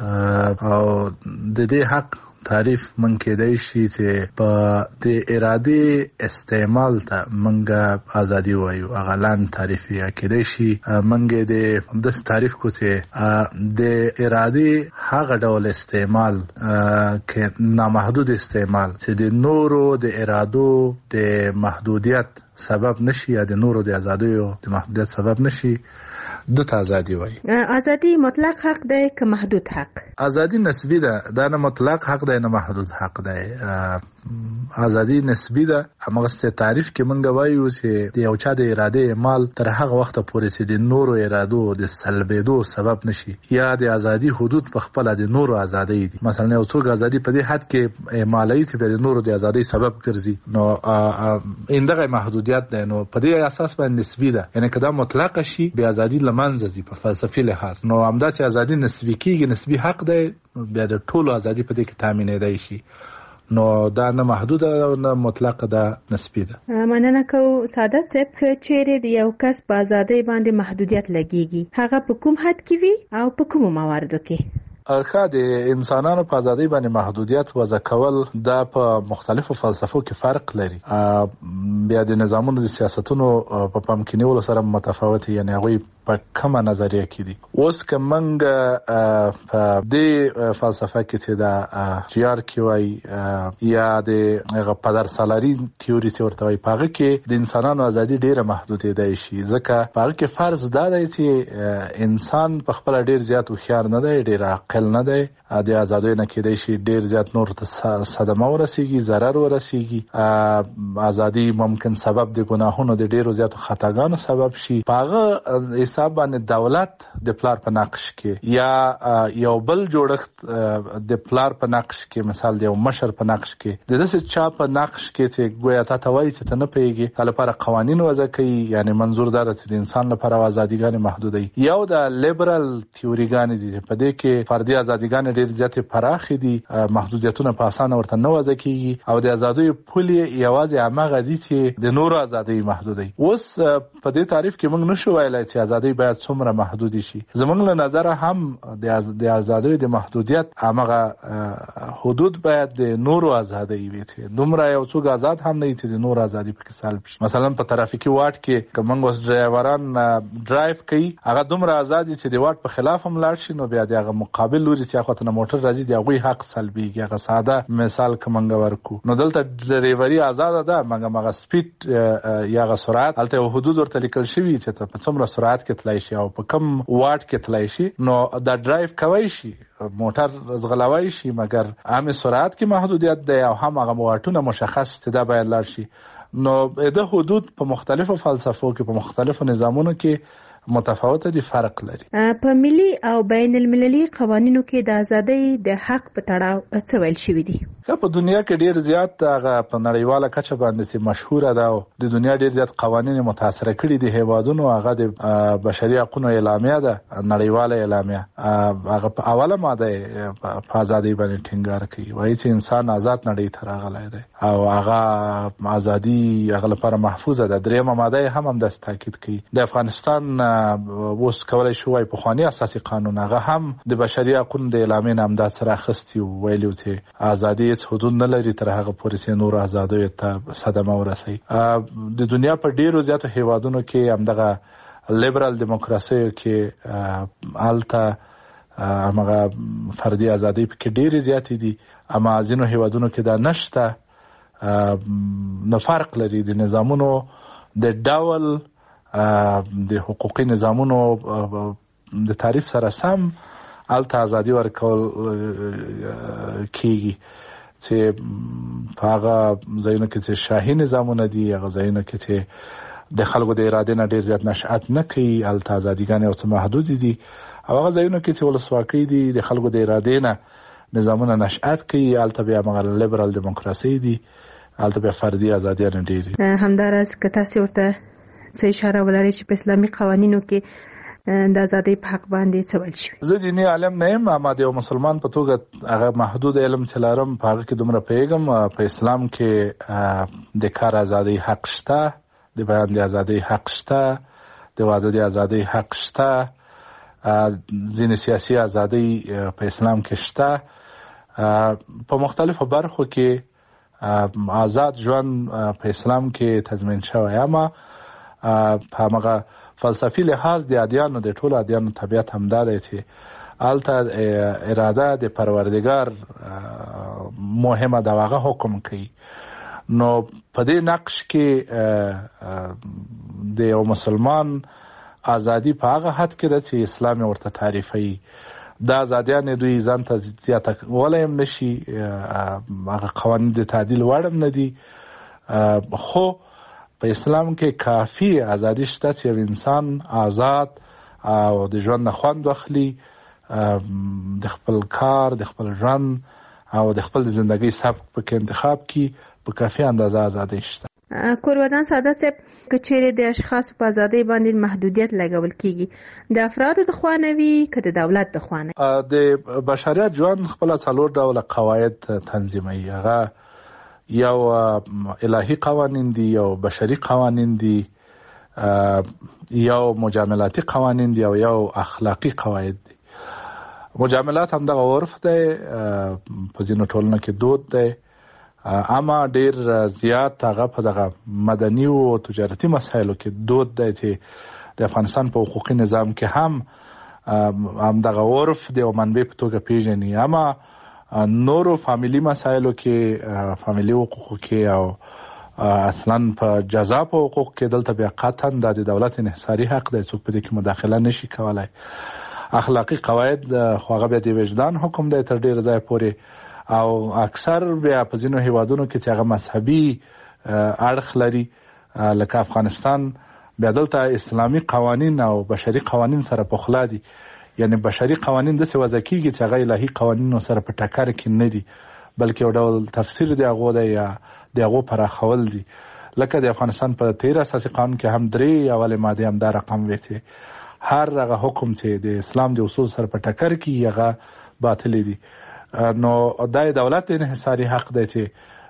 او د دې حق تعریف من کېدای شي چې په د ارادي استعمال ته منګه ازادي وایو. هغه لاندې تعریف یې کېدای شي منګه د تعریف کو چې د ارادي هغه ډول استعمال کې نامحدود استعمال چې د نورو د ارادو د محدودیت سبب نشي یا د نورو د ازادۍ د محدودیت سبب نشي، د ازادي وای. ازادي مطلق حق دی که محدود حق؟ ازادي نسبی ده، دا نه مطلق حق دی نه محدود حق دی. ازادي نسبی ده. هغه تعریف کې مونږ وایو چې د یو چا د اراده اعمال تر هغه وخت پورې چې د نورو ارادو د سلبېدو سبب نشي یا د ازادي حدود په خپل د نورو ازادۍ دي. مثلا یو څوک ازادي په دې حد کې اعمالوي چې د نورو د ازادۍ سبب ګرځي، نو اندغه محدودیت ده. نو په دې اساس باندې نسبی ده، یعنی کدا مطلق شي به ازادي لمنځه ځي په فلسفي لحاظ. نو همدا چې ازادي نسبی کیږي، نسبی حق دی، بیا د ټولو ازادي په دې کې تامینېدای شي. نو دا نه محدود او نه مطلق ده، نسبی ده. مننه کو سعادت صاحب. چیرې د یو کس په ازادۍ باندې محدودیت لګیږي، هغه په کوم حد کې وي او په کوم مواردو کې؟ د انسانانو په ازادۍ باندې محدودیت وضع کول دا په مختلفو فلسفو کې فرق لري. بیا د نظامونو د سیاستونو په پام کې نیولو سره متفاوت، یعنی هغوی په کومه نظریه کې دي. اوس که موږ په دې فلسفه کې چې دا جیار کې وایي یا د پدر سالاري تیوري چې ورته وایي، په هغه کې د انسانانو ازادي ډېره محدودېدای شي. ځکه په هغه کې فرض دا دی چې انسان په خپله ډېر زیات هوښیار نه دی، ډېر عاقل نه دی. د ازادۍ نه کېدای شي ډېر زیات نور ته صدمه ورسېږي، ضرر ورسېږي. ازادي ممکن سبب د ګناهونو د ډېرو زیاتو خطاګانو سبب شي. په هغه حساب باندې دولت د پلار په نقش کې یا یو بل جوړښت د پلار په نقش کې، مثال د یو مشر په نقش کې، د داسې چا په نقش کې چې ګویا تا ته وایي چې ته نه پوهېږي، تا لپاره قوانین وضع کوي. یعنی منظور دا ده چې د انسان لپاره ازادیګانې محدودوي. یو د لیبرل تیوریګانې دي، په دې کې فردي ازادیګانې ډېر زیاتې پراخې دي، محدودیتونه په اسانه ورته نه وضع کېږي، او د ازادیو پولې یوازې هماغه دي چې د نورو ازادۍ محدودوي. اوس په دې تعریف کې موږ نشو ویلی چې ازادۍ ازادي باید څومره محدود شي. زموږ له نظر هم د ازادۍ د محدودیت هغه حدود باید د نورو ازادۍ وي. دومره یو څوک آزاد هم نه وي چې د نورو ازادي پکې سلب شي. مثلا په ترافیکي واټ کې که موږ اوس ډرایوران ډرایو کوي هغه دومره آزاد دي چې د واټ په خلاف هم لاړ شي، نو بیا د هغه مقابل لوري چې هغه ته موټر راځي د هغوی حق سلبیږي. هغه ساده مثال که موږ ورکو، نو دلته ډرایوري آزاده ده، مګر سپیډ یا هغه سرعت هلته یو حدود ورته لیکل شوي چې ته په څومره سرعت کې تلای شي او په کم واټ کې تلای شي. نو دا ډرایو کوی شي، موټر زغلوای شي، مګر هم سرعت کې محدودیت دی او هم هغه واټونه مشخص دي، دا باید لاړ شي. نو د حدود په مختلفو فلسفو کې په مختلفو نظامونو کې متفاوته دي، فرق لري. په ملي او بین المللي قوانینو کې د ازادۍ د حق په تړاو څه ویل شوي دي؟ په دنیا کې ډیر زیات هغه په نړیواله کچه باندې چې مشهوره ده او د دنیا ډیر زیات قوانین متاثر کړي دي هیوادونو، هغه د بشري حقوقو اعلامیه ده، نړیواله اعلامیه. هغه په اوله ماده په ازادۍ باندې ټینګار کوي، وایي چې انسان آزاد نړۍ ته راغلی دی او هغه ازادي هغه لپاره محفوظه ده. دریمه ماده هم داسې تاکید کوي. د افغانستان اوس کولای شو وايي پخوانی اساسي قانون هغه هم د بشري حقوقو د اعلامیې نه همدا سره اخیستی او ویلي چې ازادي حدود نه لري تر هغه پورې چې نور آزادیو ته صدمه ورسوي. د دنیا په ډیرو زیاتو هیوادونو کې همدغه لیبرال دیموکراسي کې هلته همغه فردي ازادي پکې ډیرې زیاتې دي، اما ځینو هیوادونو کې دا نشته. نو فرق لري د نظامونو د ډول د حقوقي نظامونو د تعریف سره سم هلته ازادي ورکول کیږي چې په هغه ځایونو کې چې شاهي نظامونه دي، هغه ځایونو کې چې د خلکو د ارادې نه ډېر زیات نشأت نه کوي، هلته ازادیګانې او څه محدود دي. او هغه ځایونو کې چې ولسواکي دي، د خلکو د ارادې نه نظامونه نشأت کوي، هلته بیا هغه لیبرال دیموکراسي دي، هلته بیا فردي ازادیانې ډېرې دي. همداراز که تاسې ورته څه اشاره ولرئ چې په اسلامي قوانینو کې د ازادۍ په حق باندې څه ویل شوي؟ زه دیني عالم نه یم، اما د یو مسلمان په توګه هغه محدود علم چې لرم په هغه کې دومره پوهېږم. په اسلام کې د کار ازادۍ حق شته، د بیان د ازادۍ حق شته، د واده د ازادۍ حق شته، ځینې سیاسي ازادۍ په اسلام کې شته. په مختلفو برخو کې آزاد ژوند په اسلام کې تضمین شوی، اما په هغه فلسفي لحاظ د ادیانو د ټولو ادیانو طبیعت همدا دی چې هلته اراده د پروردګار مهمه ده، هغه حکم کوي. نو په دې نقش کې د یو مسلمان ازادي په هغه حد کې ده چې اسلام ورته تعریفوي. دا ازادیانې دوی ځان ته زیاته کولی هم نشي، هغه قوانین د تعدیل وړ هم نه دي، خو په اسلام کې کافي ازادي شته چې یو انسان آزاد او د ژوند نه خوند واخلي، د خپل کار، د خپل ژوند او د خپل زندګۍ سبک پکې انتخاب کړي. په کافي اندازه ازادي شته. کورودان سعادت صاحب، که چیرې د اشخاصو په ازادۍ باندې محدودیت لګول کیږي، د افرادو د خوا نه وي که د دولت د خوا نه؟ د بشریت ژوند خپله څلور ډوله قواعد تنظیموي. هغه یو الهی قوانین دي، یو بشري قوانین دي، یو مجاملاتي قوانین دي او یو اخلاقی قواعد دي. مجاملات هم دغه عرف دی، په ځینو ټولنو کې دود دی، اما ډیر زیات هغه په دغه مدني او تجارتي مسایلو کې دود دی چې د افغانستان په حقوقي نظام کې هم دغه عرف دی او منبع په توګه پیژني. اما نورو فامیلی مسایلو کې، فامیلی حقوقو کې او اصلا په جزا په حقوق کې دلته بیا قطعا د دولت انحصاري حق دی، څوک په دې کې مداخله نشي کولای. اخلاقی قواعد خو هغه بیا د وجدان حکم دی تر ډیر ځای پورې، او اکثر بیا په ځینو هیوادونو کې چې هغه مذهبي اړخ لري لکه افغانستان، بیا دلته اسلامي قوانین او بشري قوانین سره پخلا دي. یعنی بشري قوانین داسې وضع کیږي چې هغه الهي قوانینو سره په ټکر کې نه دي، بلکې یو ډول تفسیر د هغو دی یا د هغو پراخول دي. لکه د افغانستان په 13 اساسي قانون کې هم 3 اولې مادې هم دا رقم وی چې هر هغه حکم چې د اسلام د اصول سره په ټکر کې هغه باطل دي. نو دا دولت انحصاري حق دی چې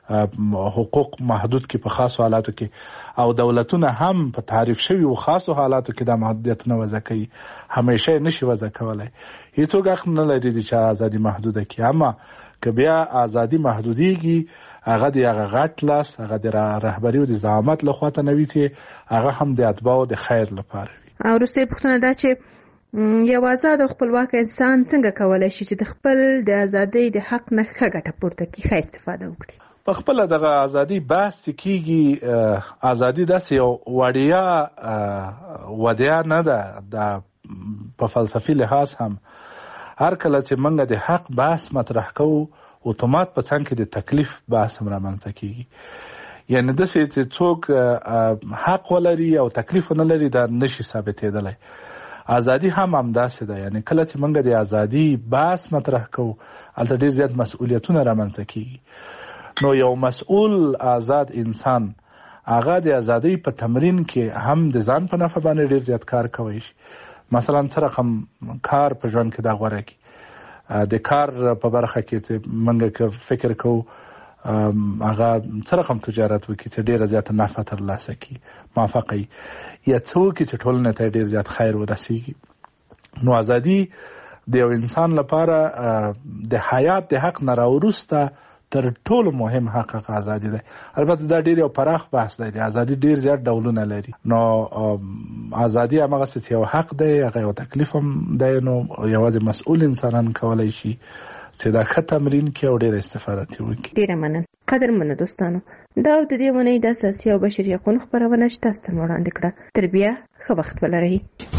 حقوق محدود کې په خاصو حالاتو کې او دولتونه هم په تعریف شوی او خاصو حالاتو کې د محدودیتونو وضع کوي همیشه نشي وضع کولای. هیڅوک حق نه لري چې ازادي محدوده کړي، اما که بیا ازادي محدودیږي هغه د هغه غټ لاس هغه د رهبری او د زعامت له خوا ته نوي چې هغه هم د اتباعو د خیر لپاره وي. او وروسته پوښتنه دا چې یو آزاد او خپلواک انسان څنګه کولای شي چې د خپل د ازادۍ د حق نه ښه ګټه پورته کړي، ښه استفاده وکړي؟ په خپل دغه ازادي بحث کیږي. ازادي داسې یو وړیا ودیا نه ده. د په فلسفي لحاظ هم هر کله چې موږ د حق بحث مطرح کوو اتومات په څنګ کې د تکلیف بحث هم رامنځته کیږي. یعنی داسې چې څوک حق ولري او تکلیف نه لري دا نشي ثابتېدلی. ازادي هم همداسې ده. یعنی کله چې موږ د ازادي بحث مطرح کوو هلته ډېر زیات مسؤلیتونه رامنځته کیږي. نو یو مسؤل آزاد انسان هغه د ازادۍ په تمرین کې هم د ځان په نفع باندې ډېر زیات کار کوي شي. مثلا څه رقم کار په ژوند کې دا غوره کړي. د کار په برخه کې چې موږ که فکر کوو هغه څه رقم تجارت وکړي چې ډېره زیاته نفع ترلاسه کړي، موافقه وي، یا څه وکړي چې ټولنې ته ډېر زیات خیر ورسیږي. نو ازادي د یو انسان لپاره د حیات د حق نه راوروسته تر ټولو مهم حق ازادي ده. البته دا ډېر یو پراخ بحث دی. ازادي ډېر زیات ډولونه لري. نو ازادي هماغسې یو حق دی، هغه یو تکلیف هم دی. نو یوازې مسؤل انسانان کولی شي چې دا ښه تمرین کړي او ډېره استفاده ترې وکړي. ډېره مننه. قدرمنو دوستانو، دا د دې اونۍ د اساسي او بشري حقوقو خپرونه چې تاسو ته وړاندې کړه. تر بیا ښه وخت ولرئ.